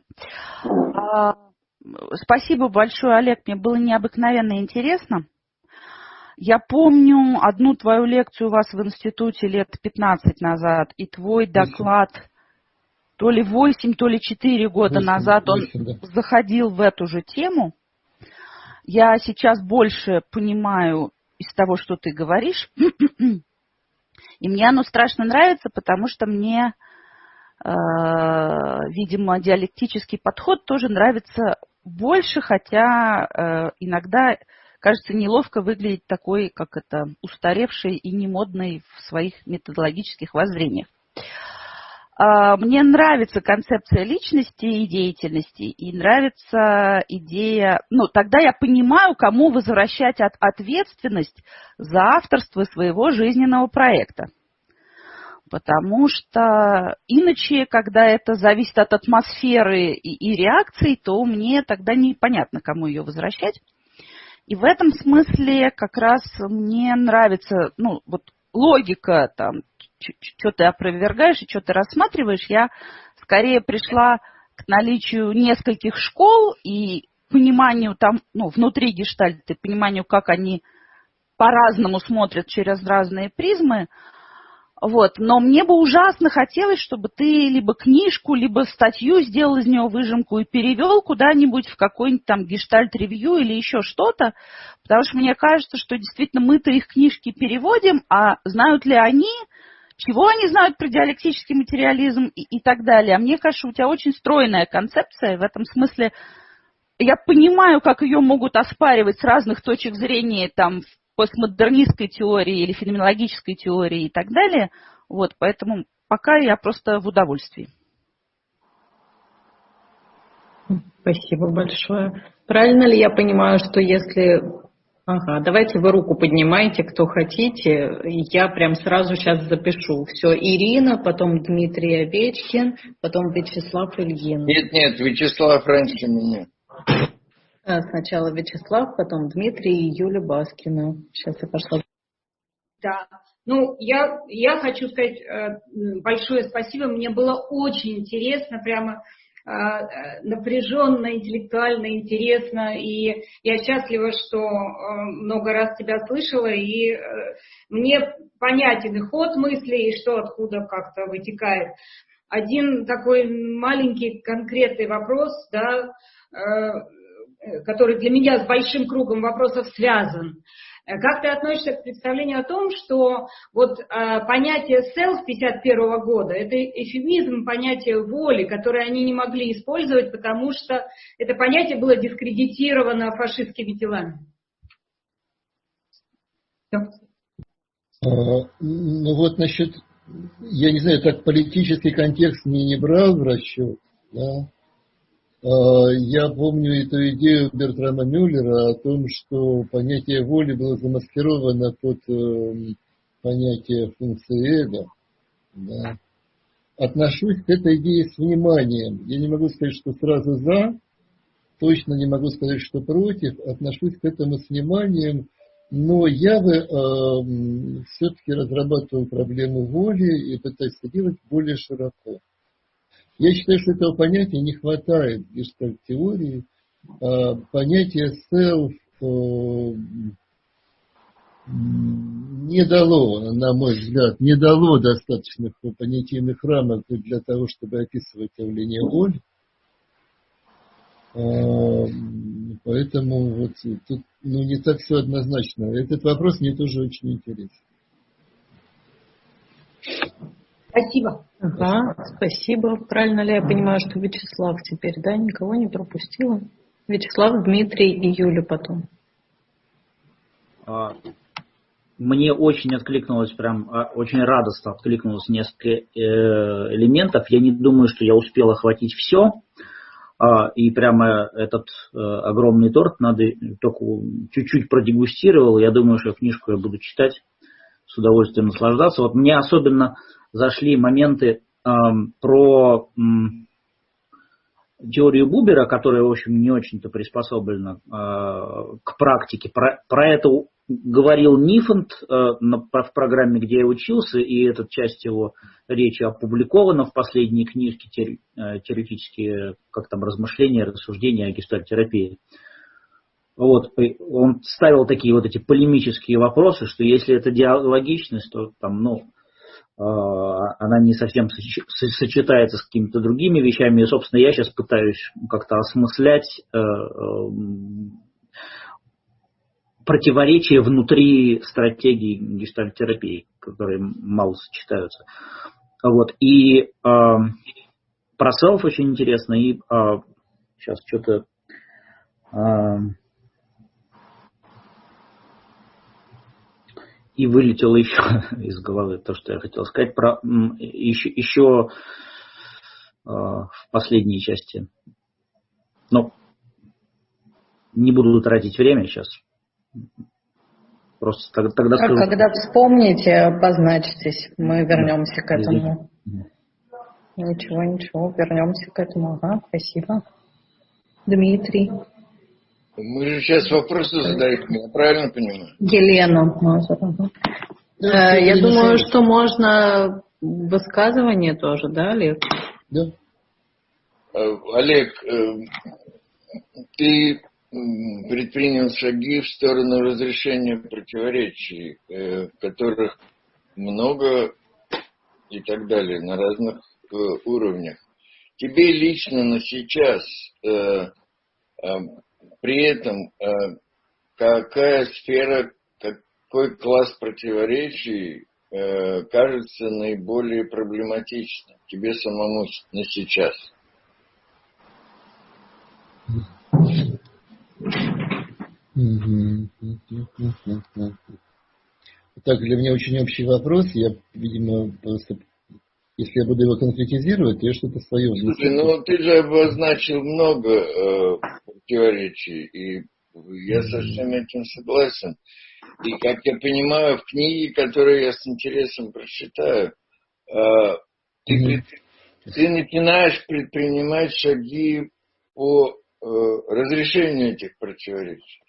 Спасибо большое, Олег. Мне было необыкновенно интересно. Я помню одну твою лекцию у вас в институте лет 15 назад, и твой доклад то ли 8, то ли 4 года назад, он заходил в эту же тему. Я сейчас больше понимаю из того, что ты говоришь, и мне оно страшно нравится, потому что мне, видимо, диалектический подход тоже нравится больше, хотя иногда кажется неловко выглядеть такой, как это, устаревшей и немодной в своих методологических воззрениях. Мне нравится концепция личности и деятельности, и нравится идея, тогда я понимаю, кому возвращать ответственность за авторство своего жизненного проекта. Потому что иначе, когда это зависит от атмосферы и реакций, то мне тогда непонятно, кому ее возвращать. И в этом смысле как раз мне нравится, логика, там, что ты опровергаешь и что ты рассматриваешь. Я скорее пришла к наличию нескольких школ и пониманию там, внутри гештальта, пониманию, как они по-разному смотрят через разные призмы. Вот. Но мне бы ужасно хотелось, чтобы ты либо книжку, либо статью сделал из нее выжимку и перевел куда-нибудь в какой-нибудь там гештальт-ревью или еще что-то, потому что мне кажется, что действительно мы-то их книжки переводим, а знают ли они, чего они знают про диалектический материализм и так далее. А мне кажется, у тебя очень стройная концепция в этом смысле. Я понимаю, как ее могут оспаривать с разных точек зрения, там, постмодернистской теории или феноменологической теории и так далее. Вот, поэтому пока я просто в удовольствии. Спасибо большое. Правильно ли я понимаю, что если... давайте вы руку поднимайте, кто хотите. Я прям сразу сейчас запишу. Все, Ирина, потом Дмитрий Овечкин, потом Вячеслав Ильин. Нет, Вячеслав раньше меня. Сначала Вячеслав, потом Дмитрий и Юля Баскина. Сейчас я пошла. Да. Я хочу сказать большое спасибо. Мне было очень интересно, прямо напряженно, интеллектуально интересно. И я счастлива, что много раз тебя слышала. И мне понятен и ход мыслей, и что откуда как-то вытекает. один такой маленький конкретный вопрос, да, который для меня с большим кругом вопросов связан. Как ты относишься к представлению о том, что вот понятие self 1951 года – это эвфемизм понятия воли, которое они не могли использовать, потому что это понятие было дискредитировано фашистскими телами? Ну вот насчет, я не знаю, так политический контекст не брал в расчет, да. Я помню эту идею Бертрама Мюллера о том, что понятие воли было замаскировано под понятие функции эго. Да. Отношусь к этой идее с вниманием. Я не могу сказать, что сразу за, точно не могу сказать, что против. Отношусь к этому с вниманием, но я бы все-таки разрабатываю проблему воли и пытаюсь это делать более широко. Я считаю, что этого понятия не хватает в гештальт-теории. Понятие self не дало, на мой взгляд, не дало достаточных понятийных рамок для того, чтобы описывать явление воли. Поэтому вот тут не так все однозначно. Этот вопрос мне тоже очень интересен. Спасибо. Ага, спасибо. Правильно ли я понимаю, что Вячеслав теперь, да, никого не пропустила? Вячеслав, Дмитрий и Юля потом. Мне очень откликнулось, прям очень радостно откликнулось несколько элементов. Я не думаю, что я успел охватить все. И прямо этот огромный торт надо только чуть-чуть продегустировал. Я думаю, что книжку я буду читать, с удовольствием наслаждаться. Вот мне особенно зашли моменты про теорию Бубера, которая, в общем, не очень-то приспособлена к практике. Про это говорил Нифонт в программе, где я учился, и эта часть его речи опубликована в последней книжке теоретические, как там, размышления, рассуждения о гештальт-терапии. Вот, он ставил такие вот эти полемические вопросы, что если это диалогичность, то там, она не совсем сочетается с какими-то другими вещами. И, собственно, я сейчас пытаюсь как-то осмыслять противоречия внутри стратегии гештальт-терапии, которые мало сочетаются. Вот. И про селф очень интересно. И сейчас что-то... И вылетело еще из головы то, что я хотел сказать про еще в последней части. Но не буду тратить время сейчас. Просто тогда скажу. Когда вспомните, обозначьтесь. Мы вернемся к этому. Ничего, вернемся к этому. Ага, спасибо. Дмитрий. Мы же сейчас вопросы задаем, я правильно понимаю? Елена. Я думаю, что можно высказывание тоже, да, Олег? Да. Олег, ты предпринял шаги в сторону разрешения противоречий, которых много и так далее, на разных уровнях. Тебе лично на сейчас при этом какая сфера, какой класс противоречий кажется наиболее проблематичным тебе самому на сейчас? Так, для меня очень общий вопрос. Я, видимо, просто, если я буду его конкретизировать, то я что-то свое... Слушай, ты же обозначил много противоречий, и я со всем этим согласен. И, как я понимаю, в книге, которую я с интересом прочитаю, ты начинаешь предпринимать шаги по разрешению этих противоречий.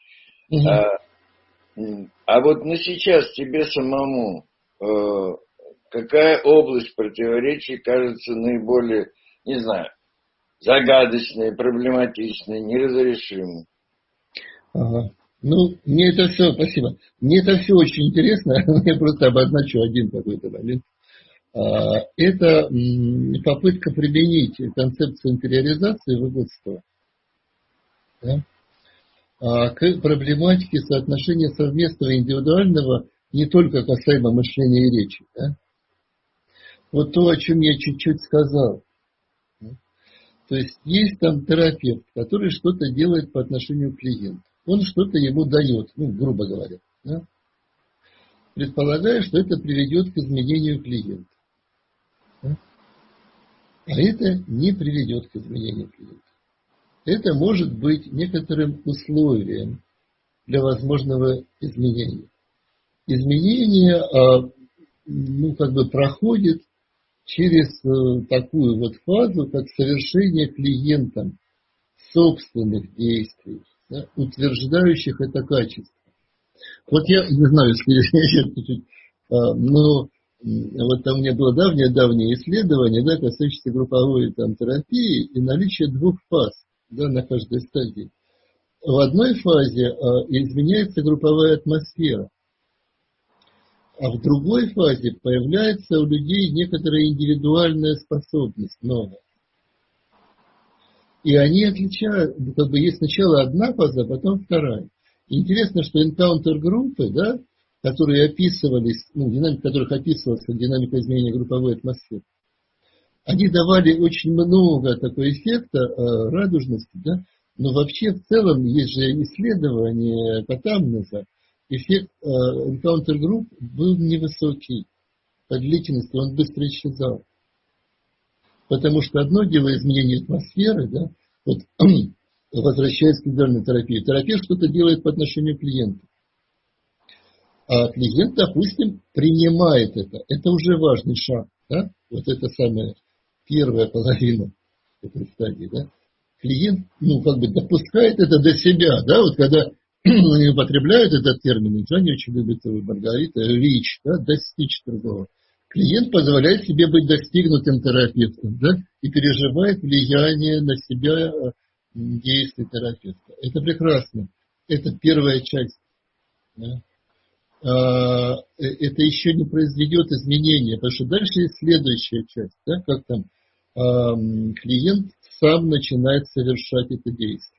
А вот на сейчас тебе самому какая область противоречий кажется наиболее, не знаю, загадочной, проблематичной, неразрешимой? Ага. Мне это все, спасибо. Мне это все очень интересно. Я просто обозначу один какой-то момент. Это попытка применить концепцию интериоризации в эгоцтво, да, к проблематике соотношения совместного и индивидуального не только касаемо мышления и речи. Да. Вот то, о чем я чуть-чуть сказал. То есть есть там терапевт, который что-то делает по отношению к клиенту. Он что-то ему дает, грубо говоря. Да? Предполагая, что это приведет к изменению клиента. Да? А это не приведет к изменению клиента. Это может быть некоторым условием для возможного изменения. Изменение проходит через такую вот фазу, как совершение клиентом собственных действий, да, утверждающих это качество. Вот я не знаю, если но вот там у меня было давнее исследование, да, касающееся групповой терапии и наличие двух фаз, да, на каждой стадии. В одной фазе изменяется групповая атмосфера. А в другой фазе появляется у людей некоторая индивидуальная способность новая. И они отличают, есть сначала одна фаза, а потом вторая. И интересно, что энкаунтер-группы, да, которые описывались, динамика которых описывалась как динамика изменения групповой атмосферы, они давали очень много такого эффекта радужности, да, но вообще в целом есть же исследование Катамнеза. Эффект энкаунтер-групп был невысокий по длительности, он быстро исчезал. Потому что одно дело изменение атмосферы, да, вот возвращаясь к индивидуальной терапии. Терапевт что-то делает по отношению к клиенту. А клиент, допустим, принимает это. Это уже важный шаг. Да? Вот это самая первая половина этой стадии. Да? Клиент допускает это до себя. Да? Вот когда они употребляют этот термин, Джанни очень любит его, Маргарита, reach, да, достичь другого. Клиент позволяет себе быть достигнутым терапевтом, да, и переживает влияние на себя действий терапевта. Это прекрасно. Это первая часть. Да. Это еще не произведет изменения, потому что дальше есть следующая часть, да, как там клиент сам начинает совершать это действие.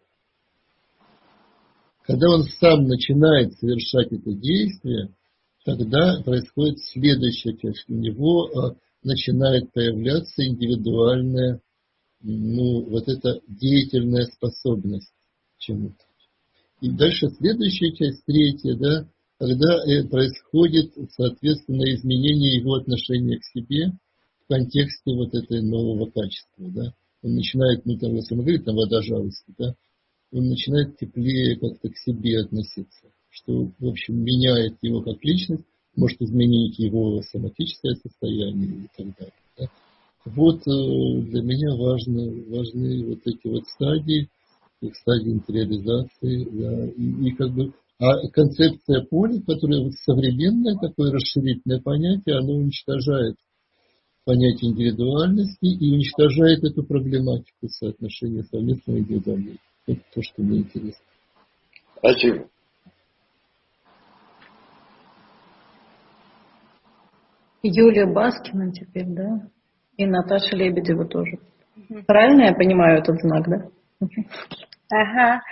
Когда он сам начинает совершать это действие, тогда происходит следующая часть. У него начинает появляться индивидуальная, вот эта деятельная способность к чему-то. И дальше следующая часть, третья, да, когда происходит, соответственно, изменение его отношения к себе в контексте вот этой нового качества, да. Он начинает, если мы говорим, вода жалости, да, он начинает теплее как-то к себе относиться, что, в общем, меняет его как личность, может изменить его соматическое состояние и так далее. Да. Вот для меня важны вот эти вот стадии, их стадии интериоризации, да, а концепция поля, которая вот современное такое расширительное понятие, оно уничтожает понятие индивидуальности и уничтожает эту проблематику соотношения совместного и индивидуального. Это то, что мне интересно. Спасибо. Юлия Баскина теперь, да? И Наташа Лебедева тоже. Правильно я понимаю этот знак, да? Ага.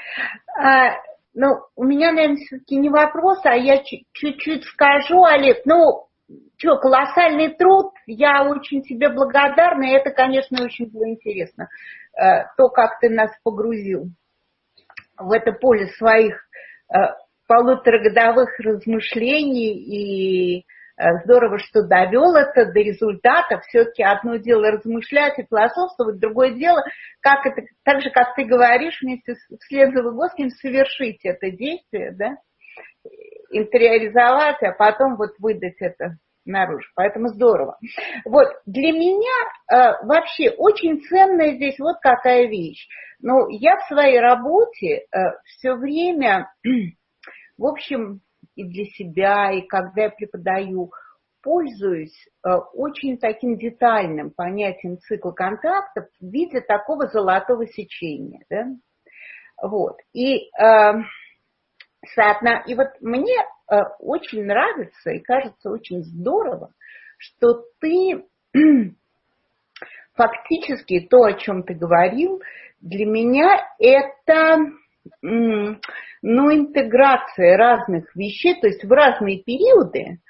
У меня, наверное, все-таки не вопрос, а я чуть-чуть скажу, Олег. Колоссальный труд. Я очень тебе благодарна. И это, конечно, очень было интересно. То, как ты нас погрузил в это поле своих полуторагодовых размышлений. И здорово, что довел это до результата. Все-таки одно дело размышлять и философствовать, другое дело, как это, так же, как ты говоришь, вместе вслед за Выгодским совершить это действие, да, интериоризовать, а потом выдать это наружу. Поэтому здорово. Для меня вообще очень ценная здесь какая вещь. Я в своей работе все время, в общем, и для себя, и когда я преподаю, пользуюсь очень таким детальным понятием цикла контактов в виде такого золотого сечения. Да? И мне очень нравится и кажется очень здорово, что ты фактически то, о чем ты говорил, для меня это интеграция разных вещей, то есть в разные периоды.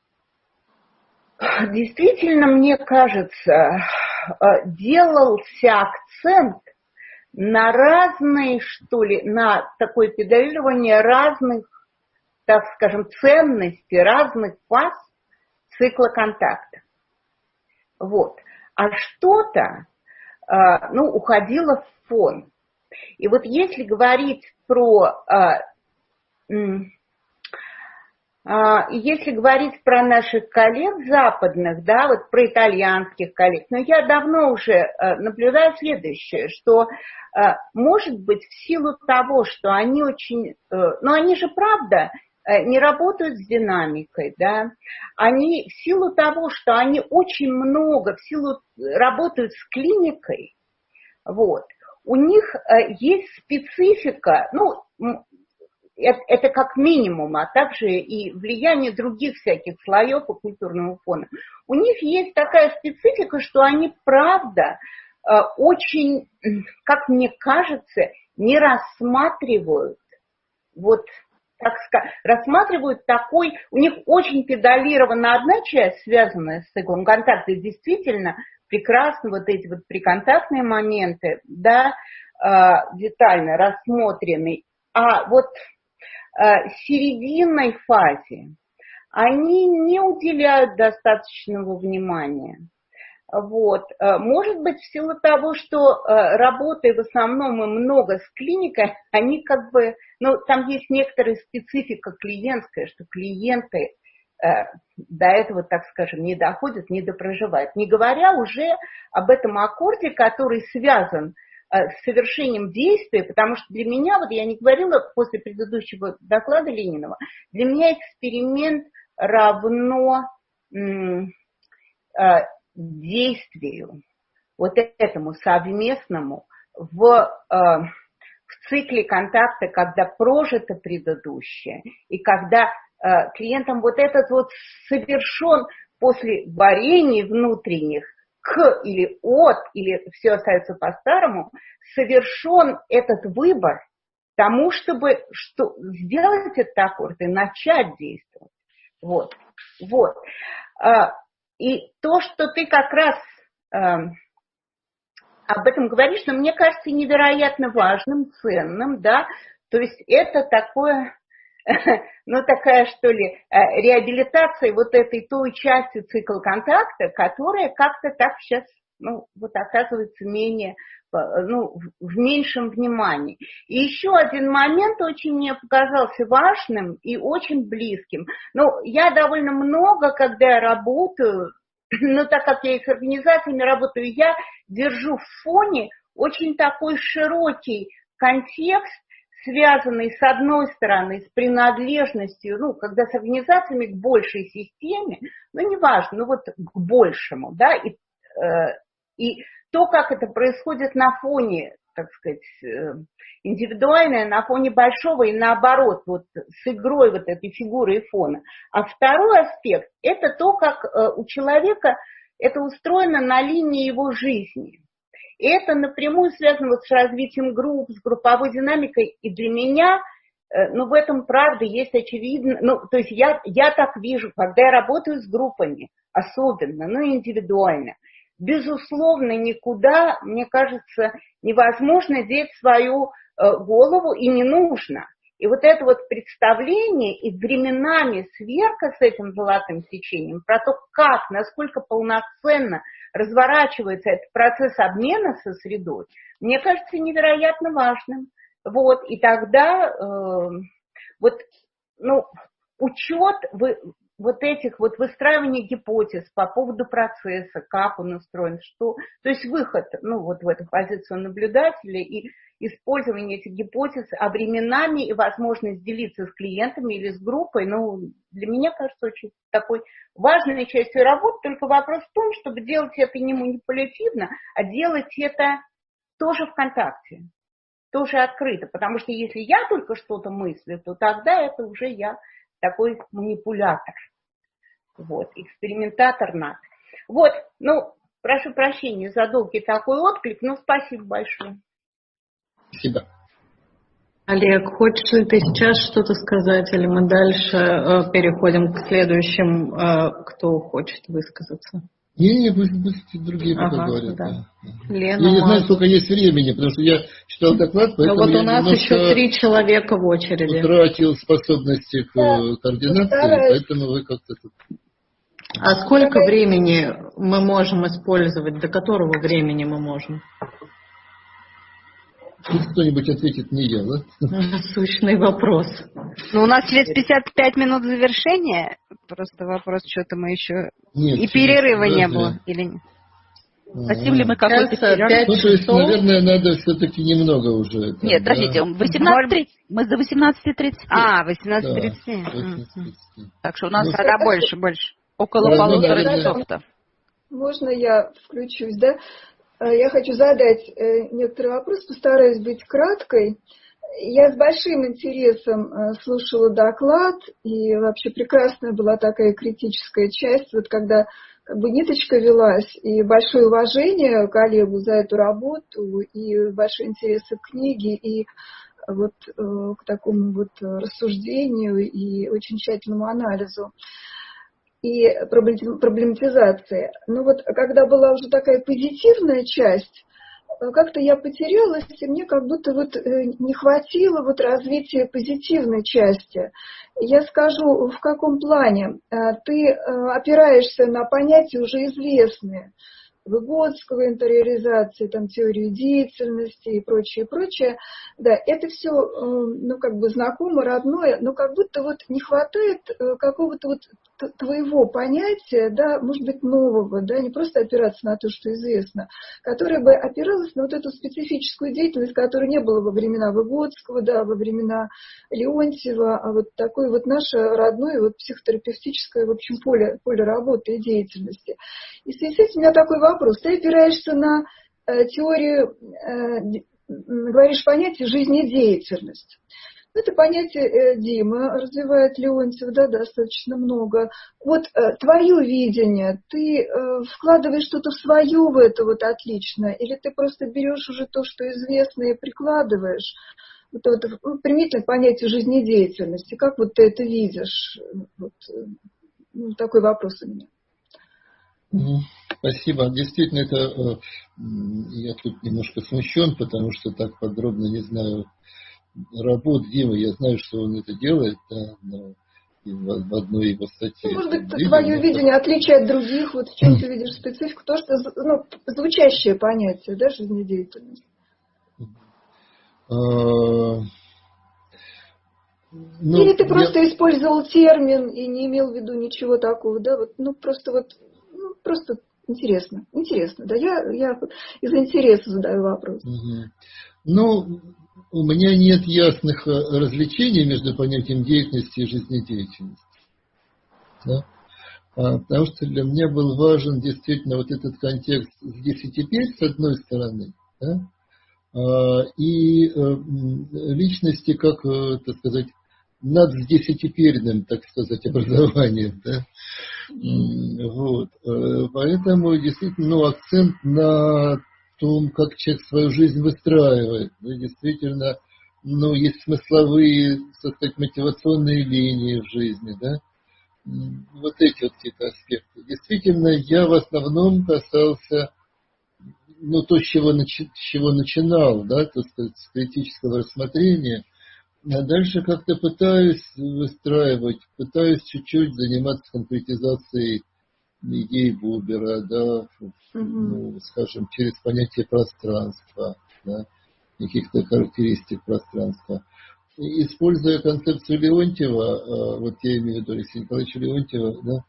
Действительно, мне кажется, делался акцент на разные, что ли, на такое педалирование разных, так скажем, ценностей, разных фаз цикла контакта. Вот. А что-то, уходило в фон. И вот если говорить про наших коллег западных, да, вот про итальянских коллег, но я давно уже наблюдаю следующее, что, может быть, в силу того, что они очень, они же правда не работают с динамикой, да, они в силу того, что они очень много, работают с клиникой, вот, у них есть специфика, это как минимум, а также и влияние других всяких слоев и культурного фона. У них есть такая специфика, что они, правда, очень, как мне кажется, не рассматривают, рассматривают такой, у них очень педалирована одна часть, связанная с циклом контакта, и действительно прекрасно вот эти вот приконтактные моменты, да, детально рассмотрены, а вот серединной фазе они не уделяют достаточного внимания. Вот. Может быть, в силу того, что работая в основном и много с клиникой, они там есть некоторая специфика клиентская, что клиенты до этого, так скажем, не доходят, не допроживают. Не говоря уже об этом аккорде, который связан с совершением действия, потому что для меня, вот я не говорила после предыдущего доклада Ленинова, для меня эксперимент равно действию, вот этому совместному в цикле контакта, когда прожито предыдущее, и когда клиентам вот этот вот совершен после варений внутренних к или от, или все остается по-старому, совершен этот выбор тому, чтобы сделать этот аккорд и начать действовать. Вот. И то, что ты как раз об этом говоришь, но мне кажется невероятно важным, ценным, да, то есть это такое, такая, что ли, реабилитация вот этой той части цикла контакта, которая как-то так сейчас, оказывается менее, в меньшем внимании. И еще один момент очень мне показался важным и очень близким. Я довольно много, когда я работаю, так как я и с организациями работаю, я держу в фоне очень такой широкий контекст, связанный, с одной стороны, с принадлежностью, когда с организациями к большей системе, неважно, к большему, да, и то, как это происходит на фоне, так сказать, индивидуальное, на фоне большого, и наоборот, с игрой этой фигуры и фона. А второй аспект – это то, как у человека это устроено на линии его жизни. И это напрямую связано с развитием групп, с групповой динамикой. И для меня, в этом правда есть очевидно, то есть я так вижу, когда я работаю с группами, особенно, индивидуально, безусловно, никуда, мне кажется, невозможно деть свою голову, и не нужно. И это представление и временами сверка с этим золотым сечением про то, насколько полноценно разворачивается этот процесс обмена со средой, мне кажется невероятно важным. И тогда учет этих выстраивания гипотез по поводу процесса, как он устроен, то есть выход, в эту позицию наблюдателя и использование этих гипотез, а временами и возможность делиться с клиентами или с группой, для меня кажется очень такой важной частью работы, только вопрос в том, чтобы делать это не манипулятивно, а делать это тоже в контакте, тоже открыто, потому что если я только что-то мыслю, то тогда это уже я такой манипулятор. Вот, экспериментатор НАТ. Вот, ну, прошу прощения за долгий такой отклик, но спасибо большое. Спасибо. Олег, хочешь ли ты сейчас что-то сказать, или мы дальше переходим к следующим, кто хочет высказаться? Не, пусть другие пока говорят. Да. Да. Лена, Я не знаю, сколько есть времени, потому что я читал доклад, поэтому вот я у нас еще 3 человека в очереди. Утратил способности к координации, поэтому вы как-то тут... А сколько времени мы можем использовать? До которого времени мы можем? Пусть кто-нибудь ответит, не я, да? Насущный вопрос. Ну, у нас через 55 минут завершения. Просто вопрос, что-то мы еще... Нет, и перерыва не было. Или нет? Хотим ли мы какой-то перерыв? Ну, то есть, наверное, надо все-таки немного уже. Там, нет, подождите, 18:30. Мы до 18:30. 18:30. Так что у нас тогда больше. Около полутора часов-то. Можно я включусь, да? Я хочу задать некоторый вопрос, постараюсь быть краткой. Я с большим интересом слушала доклад, и вообще прекрасная была такая критическая часть, вот когда как бы ниточка велась, и большое уважение коллегу за эту работу, и большой интерес к книге, и вот к такому вот рассуждению, и очень тщательному анализу и проблематизации. Но вот когда была уже такая позитивная часть, как-то я потерялась, и мне как будто вот не хватило вот развития позитивной части. Я скажу, в каком плане. Ты опираешься на понятия уже известные. Выгодского, интериоризации, там, теории деятельности и прочее, прочее. Да, это все, ну, как бы знакомо, родное, но как будто вот не хватает какого-то вот твоего понятия, да, может быть, нового, да, не просто опираться на то, что известно, которое бы опиралось на вот эту специфическую деятельность, которой не было во времена Выгодского, да, во времена Леонтьева, а вот такое вот наше родное вот психотерапевтическое, в общем, поле работы и деятельности. И в связи с этим у меня такой вопрос. Ты опираешься на теорию, говоришь понятие жизнедеятельность. Это понятие Дима развивает Леонтьев, да, достаточно много. Вот твое видение, ты вкладываешь что-то свое в это вот отлично, или ты просто берешь уже то, что известно, и прикладываешь? Вот, применительно к понятию жизнедеятельности. Как вот ты это видишь? Вот, ну, такой вопрос у меня. Спасибо. Действительно, это я тут немножко смущен, потому что так подробно не знаю работ Димы. Я знаю, что он это делает, да, но в одной его статье. Ну, может быть, твое видение, отличие от других, вот в чем ты видишь специфику, то, что, ну, звучащее понятие, да, жизнедеятельность. Ну, или ты просто использовал термин и не имел в виду ничего такого, да, вот, ну, просто интересно, да, я из интереса задаю вопрос. Ну, у меня нет ясных различений между понятием деятельности и жизнедеятельности, да? Потому что для меня был важен действительно вот этот контекст здесь и теперь, с одной стороны, да? И личности, как, так сказать, над здесь и теперным, так сказать, образованием, да? Вот. Поэтому действительно, ну, акцент на том, как человек свою жизнь выстраивает. Ну, действительно, ну, есть смысловые, так сказать, мотивационные линии в жизни, да? Вот эти вот какие-то аспекты. Действительно, я в основном касался, ну, то, с чего начинал, да, так сказать, с критического рассмотрения. А дальше как-то пытаюсь выстраивать, пытаюсь чуть-чуть заниматься конкретизацией идей Бубера, да, ну, скажем, через понятие пространства, да, каких-то характеристик пространства. И, используя концепцию Леонтьева, вот я имею в виду Алексея Николаевича Леонтьева, да,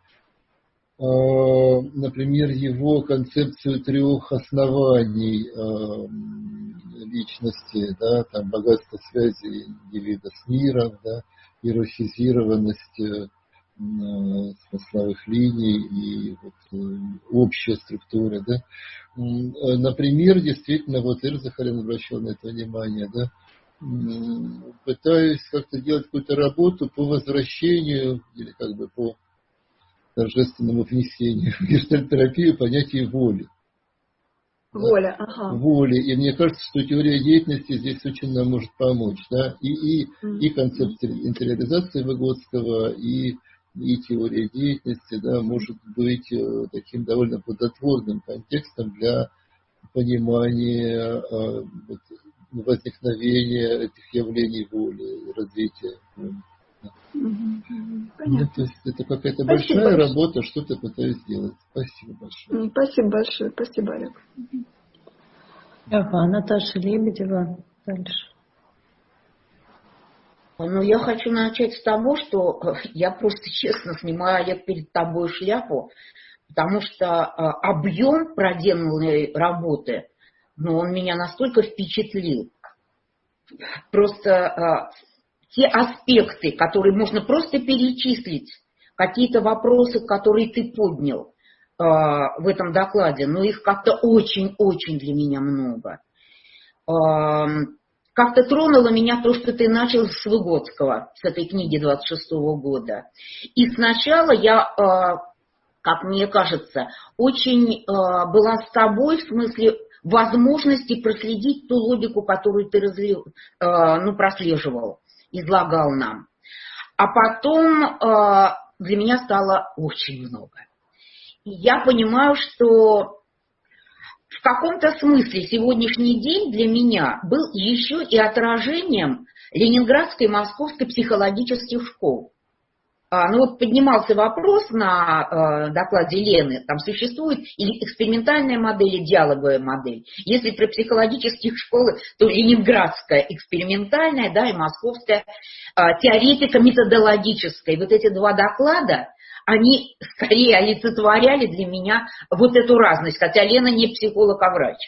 например, его концепцию 3 оснований личности, да, там богатство связи индивида с миром, да, иерархизированность смысловых линий и вот, общая структура, да. Например, действительно, вот Ира Захарян обращал на это внимание, да, пытаюсь как-то делать какую-то работу по возвращению или как бы по торжественному внесению в гештальт-терапию понятия воли. Воля, ага. Воли. И мне кажется, что теория деятельности здесь очень нам может помочь. Да? И концепция интериоризации Выгодского, и теория деятельности, да, может быть таким довольно плодотворным контекстом для понимания возникновения этих явлений воли, развития воли. Понятно. То есть это какая-то большая работа, что-то пытаюсь сделать. Спасибо большое. Спасибо большое. Спасибо, Олег. Ага, Наташа Лебедева. Дальше. Ну, я хочу начать с того, что я просто честно снимаю, Олег, перед тобой шляпу, потому что объем проделанной работы, он меня настолько впечатлил. Просто те аспекты, которые можно просто перечислить, какие-то вопросы, которые ты поднял в этом докладе, но их как-то очень-очень для меня много. Как-то тронуло меня то, что ты начал с Выгодского, с этой книги 26-го года. И сначала я, как мне кажется, очень была с тобой в смысле возможности проследить ту логику, которую ты прослеживал, излагал нам. А потом для меня стало очень много. И я понимаю, что в каком-то смысле сегодняшний день для меня был еще и отражением Ленинградской и Московской психологических школ. Поднимался вопрос на докладе Лены, там существует и экспериментальная модель, и диалоговая модель. Если про психологические школы, то Ленинградская экспериментальная, да, и Московская теоретико-методологическая. Вот эти два доклада, они скорее олицетворяли для меня вот эту разность, хотя Лена не психолог, а врач.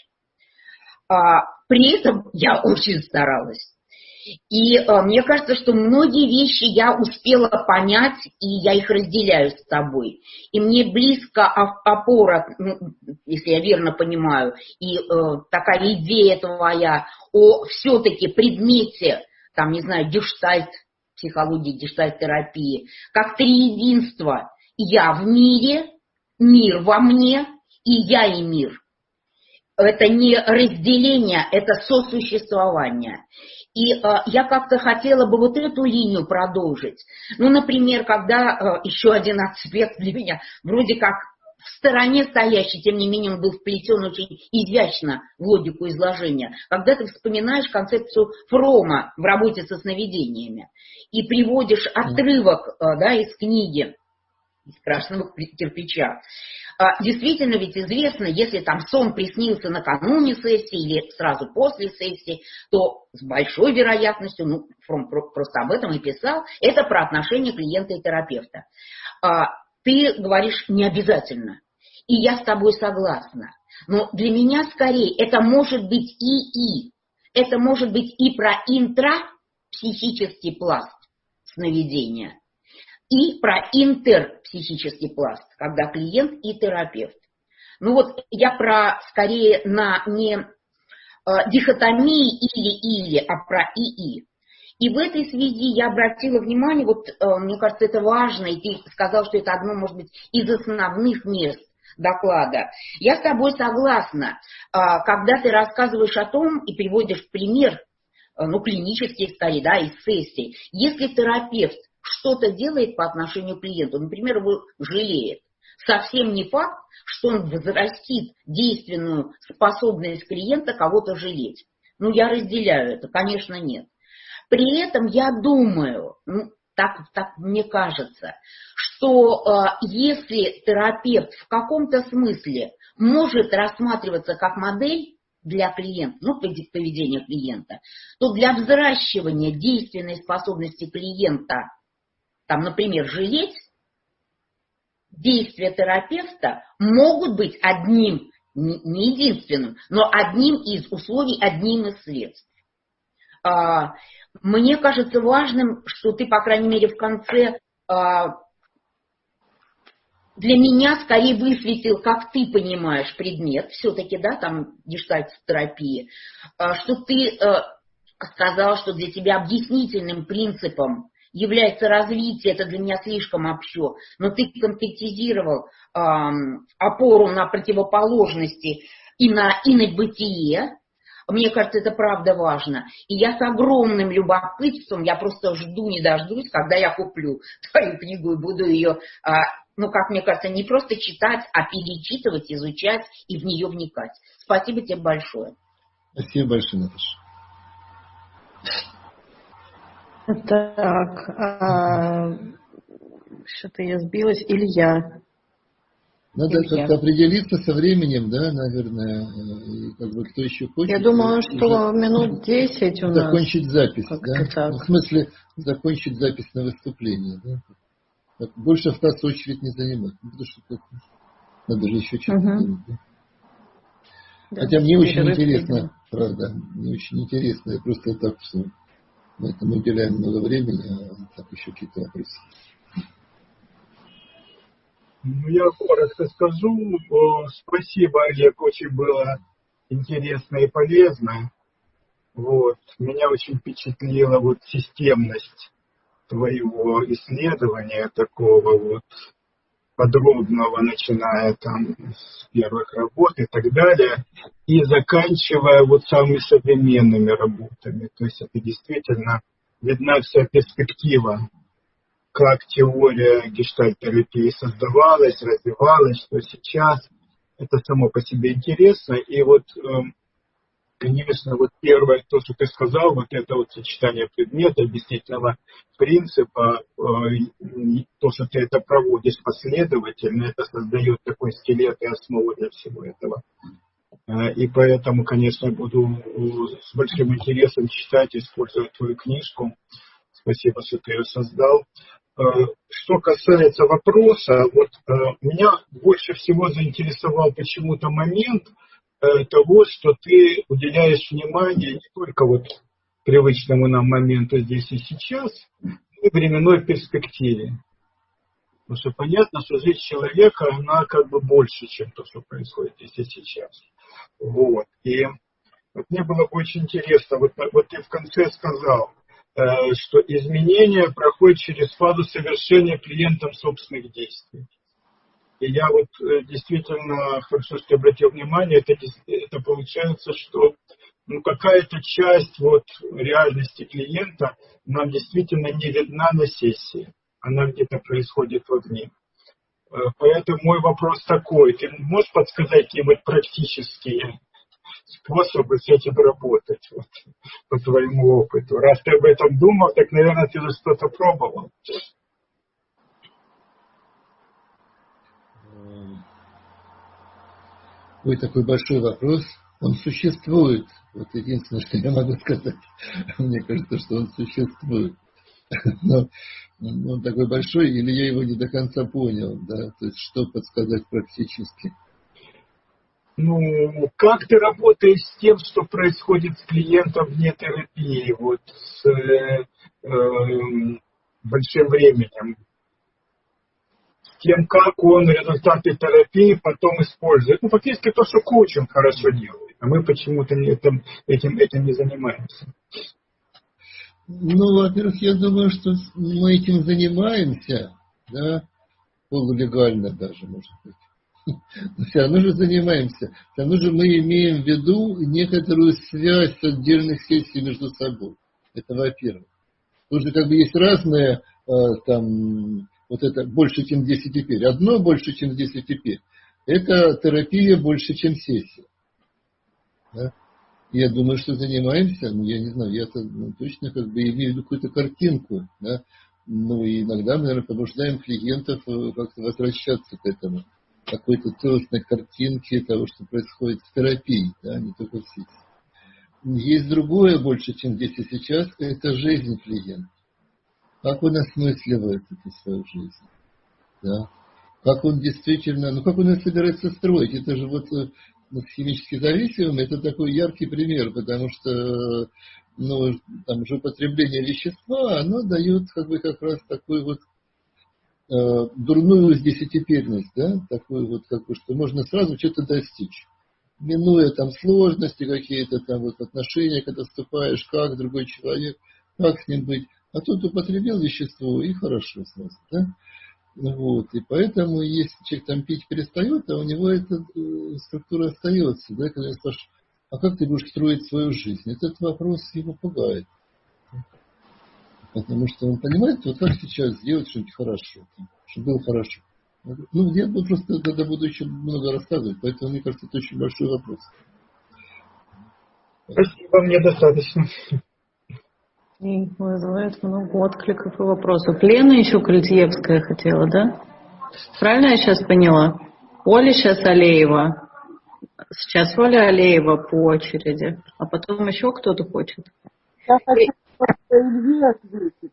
При этом я очень старалась. И мне кажется, что многие вещи я успела понять, и я их разделяю с тобой. И мне близко опора, если я верно понимаю, и такая идея твоя о все-таки предмете, там, не знаю, гештальт, психологии, гештальт-терапии, как триединство. Я в мире, мир во мне, и я и мир. Это не разделение, это сосуществование. И я как-то хотела бы вот эту линию продолжить. Например, когда еще один аспект для меня, вроде как в стороне стоящий, тем не менее он был вплетен очень изящно в логику изложения. Когда ты вспоминаешь концепцию Фрома в работе со сновидениями и приводишь отрывок из книги «Из красного кирпича». Действительно ведь известно, если там сон приснился накануне сессии или сразу после сессии, то с большой вероятностью, Фром просто об этом и писал, это про отношения клиента и терапевта. Ты говоришь не обязательно, и я с тобой согласна. Но для меня скорее это может быть и. Это может быть и про интрапсихический пласт сновидения, и про интерпсихический пласт, когда клиент и терапевт. Я про скорее на не дихотомии или, а про и. И в этой связи я обратила внимание, мне кажется, это важно, и ты сказал, что это одно, может быть, из основных мест доклада. Я с тобой согласна, когда ты рассказываешь о том и приводишь пример, клинический скорее, да, из сессий. Если терапевт что-то делает по отношению к клиенту, например, его жалеет, совсем не факт, что он возрастит действенную способность клиента кого-то жалеть. Я разделяю это, конечно, нет. При этом я думаю, так мне кажется, что если терапевт в каком-то смысле может рассматриваться как модель для клиента, поведения клиента, то для взращивания действенной способности клиента, например, жалеть, действия терапевта могут быть одним, не единственным, но одним из условий, одним из средств. Мне кажется важным, что ты, по крайней мере, в конце для меня скорее высветил, как ты понимаешь предмет, все-таки, да, там гештальт-терапии, что ты сказал, что для тебя объяснительным принципом является развитие, это для меня слишком общо, но ты конкретизировал опору на противоположности и на бытие. Мне кажется, это правда важно. И я с огромным любопытством, я просто жду, не дождусь, когда я куплю твою книгу и буду ее, как мне кажется, не просто читать, а перечитывать, изучать и в нее вникать. Спасибо тебе большое. Спасибо большое, Наташа. Так, что-то я сбилась. Илья. Надо как-то определиться со временем, да, наверное, и как бы кто еще хочет. Я думаю, что минут 10 у нас. Закончить запись, да? В смысле, закончить запись на выступление, да? Больше в нас очередь не занимать, потому что надо же еще что-то делать, да? Да, хотя мне очень интересно, правда, мне очень интересно, я просто так, что мы этому уделяем много времени, а так еще какие-то вопросы. Я коротко скажу. Спасибо, Олег, очень было интересно и полезно. Меня очень впечатлила системность твоего исследования, такого подробного, начиная с первых работ и так далее, и заканчивая самыми современными работами. То есть это действительно видна вся перспектива, как теория гештальт-терапии создавалась, развивалась, что сейчас. Это само по себе интересно. И конечно, первое, то, что ты сказал, это сочетание предмета, объяснительного принципа, то, что ты это проводишь последовательно, это создает такой скелет и основу для всего этого. И поэтому, конечно, буду с большим интересом читать, использовать твою книжку. Спасибо, что ты ее создал. Что касается вопроса, меня больше всего заинтересовал почему-то момент того, что ты уделяешь внимание не только привычному нам моменту здесь и сейчас, но и временной перспективе. Потому что понятно, что жизнь человека, она больше, чем то, что происходит здесь и сейчас. И мне было очень интересно, ты в конце сказал, что изменения проходят через фазу совершения клиентом собственных действий. И я действительно, хорошо, что обратил внимание, это получается, что какая-то часть реальности клиента нам действительно не видна на сессии. Она где-то происходит вовне. Поэтому мой вопрос такой. Ты можешь подсказать какие-нибудь практические способы с этим работать, по твоему опыту? Раз ты об этом думал, так, наверное, ты уже что-то пробовал. Ой, такой большой вопрос. Он существует. Единственное, что я могу сказать. Мне кажется, что он существует. Но он такой большой, или я его не до конца понял, да? То есть, что подсказать практически? Как ты работаешь с тем, что происходит с клиентом вне терапии, с большим временем? С тем, как он результаты терапии потом использует. Фактически то, что коучинг хорошо делает, а мы почему-то этим не занимаемся. Во-первых, я думаю, что мы этим занимаемся, да, полулегально даже, может быть. Но все равно же занимаемся. Все равно же мы имеем в виду некоторую связь отдельных сессий между собой. Это во-первых. Тут же есть разные, это больше, чем 10 теперь. Одно больше, чем 10 теперь. Это терапия больше, чем сессия. Да? Я думаю, что занимаемся, я не знаю, я-то точно имею в виду какую-то картинку, да? И иногда мы, наверное, побуждаем клиентов как-то возвращаться к этому, какой-то целостной картинке того, что происходит в терапии, да, не только в сессии. Есть другое больше, чем здесь и сейчас, это жизнь клиента. Как он осмысливает эту свою жизнь, да? Как он действительно, как он ее собирается строить, это же химически зависимым, это такой яркий пример, потому что там же употребление вещества, оно дает как раз такой дурную десятипедность, да, такую что можно сразу что-то достичь, минуя сложности какие-то в отношениях, когда вступаешь, как другой человек, как с ним быть, А тут употребил вещество и хорошо сразу, да? Вот. И поэтому, если человек там пить перестает, а у него эта структура остается, да, когда я спрашиваю, а как ты будешь строить свою жизнь? Этот вопрос его пугает. Потому что он понимает, вот как сейчас сделать что-нибудь хорошо, чтобы было хорошо. Ну, я просто тогда буду еще много рассказывать, поэтому, мне кажется, это очень большой вопрос. Спасибо, мне достаточно. И вызывает много откликов и вопросов. Лена еще Крыльцевская хотела, да? Правильно я сейчас поняла? Оля сейчас Алеева. Сейчас Оля Алеева по очереди. А потом еще кто-то хочет. Я хочу просто Илье ответить.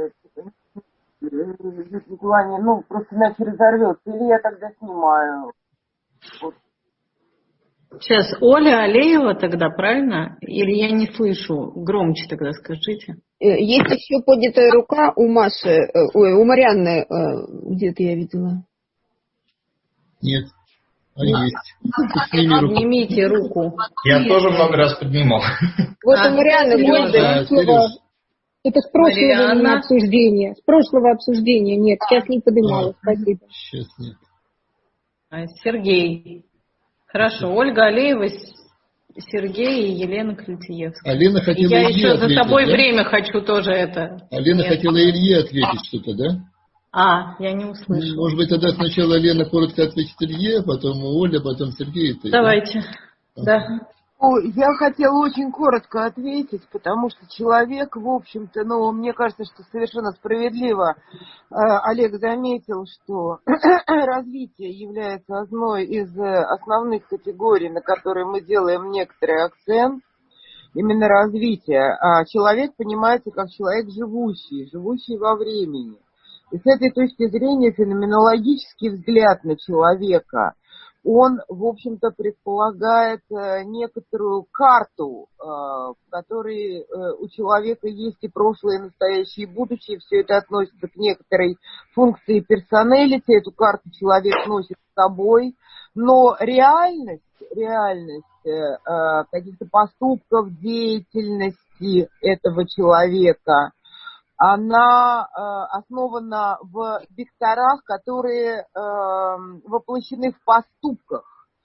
В плане, ну, просто иначе разорвется. Или я тогда снимаю. Вот. Сейчас Оля Алеева тогда, правильно? Или я не слышу? Громче тогда скажите. Есть еще поднятая рука у Маши, у Марианны, где-то я видела. Нет. А есть. Поднимите руку. Я тоже много раз поднимал. Вот у Марианны это с прошлого обсуждения. С прошлого обсуждения. Нет, сейчас не поднимала. Спасибо. Сейчас нет. Сергей. Хорошо. Ольга Алеева, Сергей и Елена Крыльцевская. А Лена хотела я Илье еще ответить, за собой да? время хочу тоже это. А Лена хотела Илье ответить что-то, да? Я не услышала. Может быть, тогда сначала Лена коротко ответит Илье, потом Оля, потом Сергей. Давайте. Да. Я хотела очень коротко ответить, потому что человек, в общем-то, мне кажется, что совершенно справедливо Олег заметил, что развитие является одной из основных категорий, на которые мы делаем некоторый акцент, именно развитие. А человек понимается как человек живущий во времени. И с этой точки зрения феноменологический взгляд на человека, он, в общем-то, предполагает некоторую карту, в которой у человека есть и прошлое, и настоящее, и будущее. Все это относится к некоторой функции персоналити. Эту карту человек носит с собой. Но реальность каких-то поступков, деятельности этого человека, она основана в векторах, которые воплощены в поступках,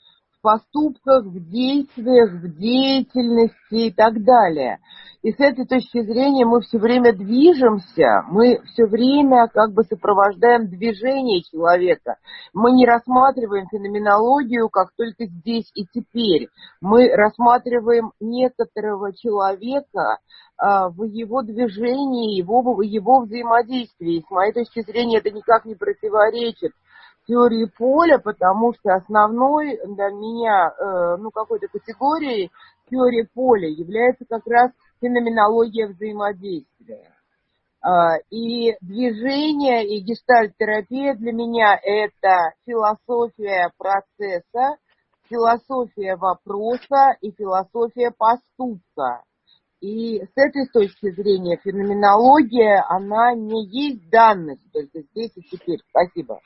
в действиях, в деятельности и так далее. И с этой точки зрения мы все время движемся, мы все время как бы сопровождаем движение человека. Мы не рассматриваем феноменологию как только здесь и теперь. Мы рассматриваем некоторого человека в его движении, в его взаимодействии. С моей точки зрения это никак не противоречит теории поля, потому что основной для меня, какой-то категорией теории поля является как раз феноменология взаимодействия. И движение, и гештальт-терапия для меня это философия процесса, философия вопроса и философия поступка. И с этой точки зрения феноменология, она не есть данность, только здесь и теперь. Спасибо.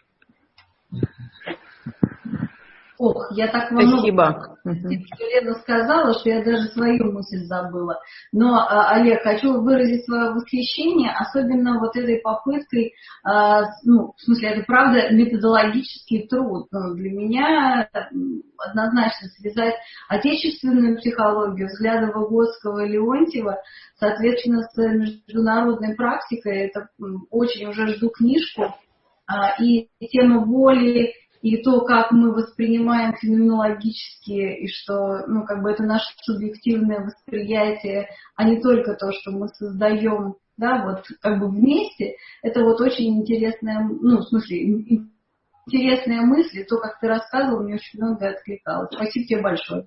Я так много Спасибо. Лена сказала, что я даже свою мысль забыла. Но, Олег, хочу выразить свое восхищение, особенно вот этой попыткой, в смысле, это правда методологический труд. Но для меня однозначно связать отечественную психологию, взгляды Выгодского и Леонтьева, соответственно, с международной практикой. Это очень уже жду книжку. И тема боли, и то, как мы воспринимаем феноменологически, и что, это наше субъективное восприятие, а не только то, что мы создаем, вместе, это очень интересная, интересная мысль, и то, как ты рассказывал, мне очень много откликалось. Спасибо тебе большое.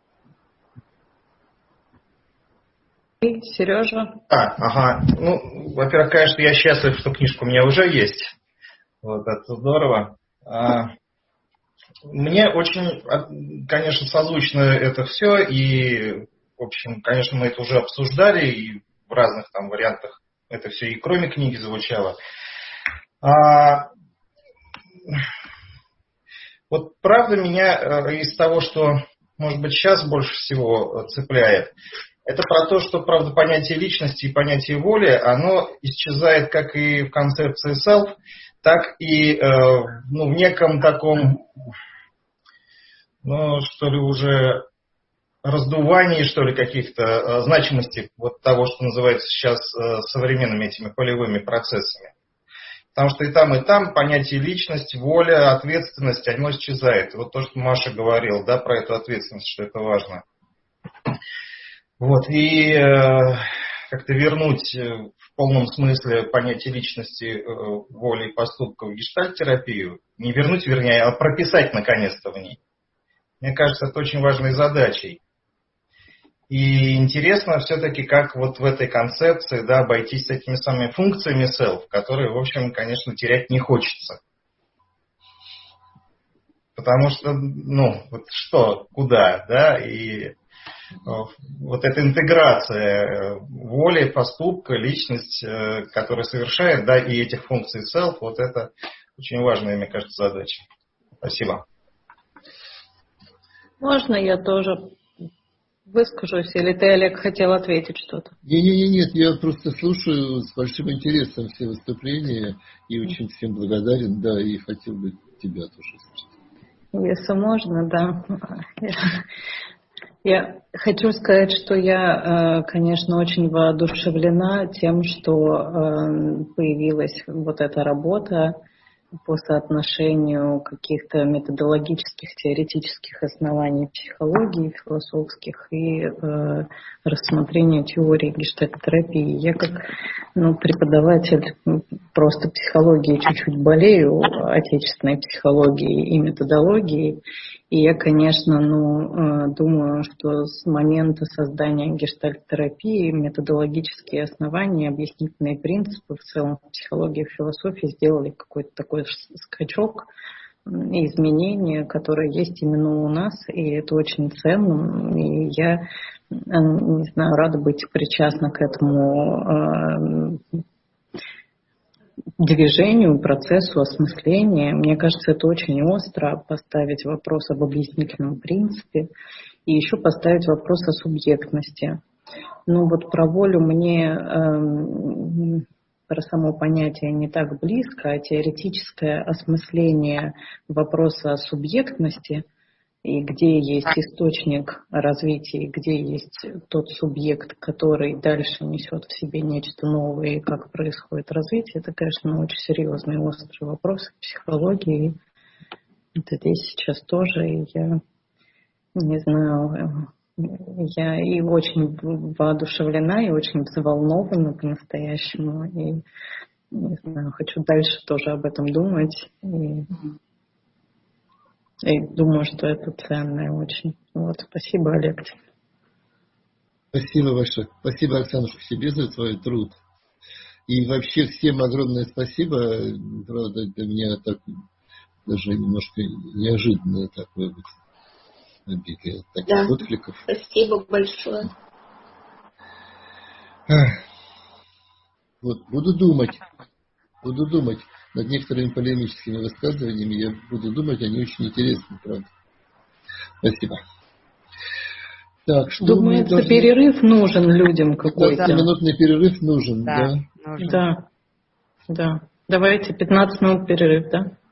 Сережа? Во-первых, конечно, я счастлив, что книжка у меня уже есть. Это здорово. Мне очень, конечно, созвучно это все, и, в общем, конечно, мы это уже обсуждали, и в разных там вариантах это все и кроме книги звучало. Вот правда меня из того, что, может быть, сейчас больше всего цепляет, Это про то, что, правда, понятие личности и понятие воли, оно исчезает как и в концепции self, так и в неком таком, что ли, уже раздувании, что ли, каких-то значимостей вот того, что называется сейчас современными этими полевыми процессами. Потому что и там понятие личность, воля, ответственность, оно исчезает. Вот то, что Маша говорила, да, про эту ответственность, что это важно. Вот, и как-то вернуть в полном смысле понятие личности, воли и поступка в гештальт-терапию, не вернуть, вернее, а прописать наконец-то в ней. Мне кажется, это очень важной задачей. И интересно все-таки, как вот в этой концепции, да, обойтись с этими самыми функциями self, которые, в общем, конечно, терять не хочется. Потому что, вот что, куда, да, и вот эта интеграция воли, поступка, личность, которая совершает, да, и этих функций self, вот это очень важная, мне кажется, задача. Спасибо. Можно я тоже выскажусь, или ты, Олег, хотел ответить что-то? Нет, я просто слушаю с большим интересом все выступления и очень всем благодарен, да, и хотел бы тебя тоже слушать. Если можно, да. Я хочу сказать, что я, конечно, очень воодушевлена тем, что появилась вот эта работа по соотношению каких-то методологических, теоретических оснований психологии, философских и рассмотрению теории гештальт-терапии. Я как преподаватель просто психологии чуть-чуть болею, отечественной психологии и методологии. И я, конечно, думаю, что с момента создания гештальт-терапии методологические основания, объяснительные принципы в целом в психологии и философии сделали какой-то такой скачок и изменения, которые есть именно у нас, и это очень ценно. И я, не знаю, рада быть причастна к этому движению, процессу осмысления. Мне кажется, это очень остро поставить вопрос об объяснительном принципе и еще поставить вопрос о субъектности. Вот про волю мне про само понятие не так близко, а теоретическое осмысление вопроса о субъектности и где есть источник развития, где есть тот субъект, который дальше несет в себе нечто новое, и как происходит развитие, это, конечно, очень серьезный и острый вопрос в психологии. Это здесь сейчас тоже, и я не знаю, я и очень воодушевлена, и очень взволнована по-настоящему, и не знаю, хочу дальше тоже об этом думать, и думаю, что это ценное очень. Спасибо, Олег. Спасибо большое. Спасибо, Оксанушка, себе за твой труд. И вообще всем огромное спасибо. Правда, для меня так даже немножко неожиданно такое обилие таких откликов. Спасибо большое. Буду думать над некоторыми полемическими высказываниями. Я буду думать, они очень интересны, правда. Спасибо. Так, что думаю, что перерыв нужен людям какой-то. 15-минутный перерыв нужен, да? Да. Давайте 15 минут перерыв, да?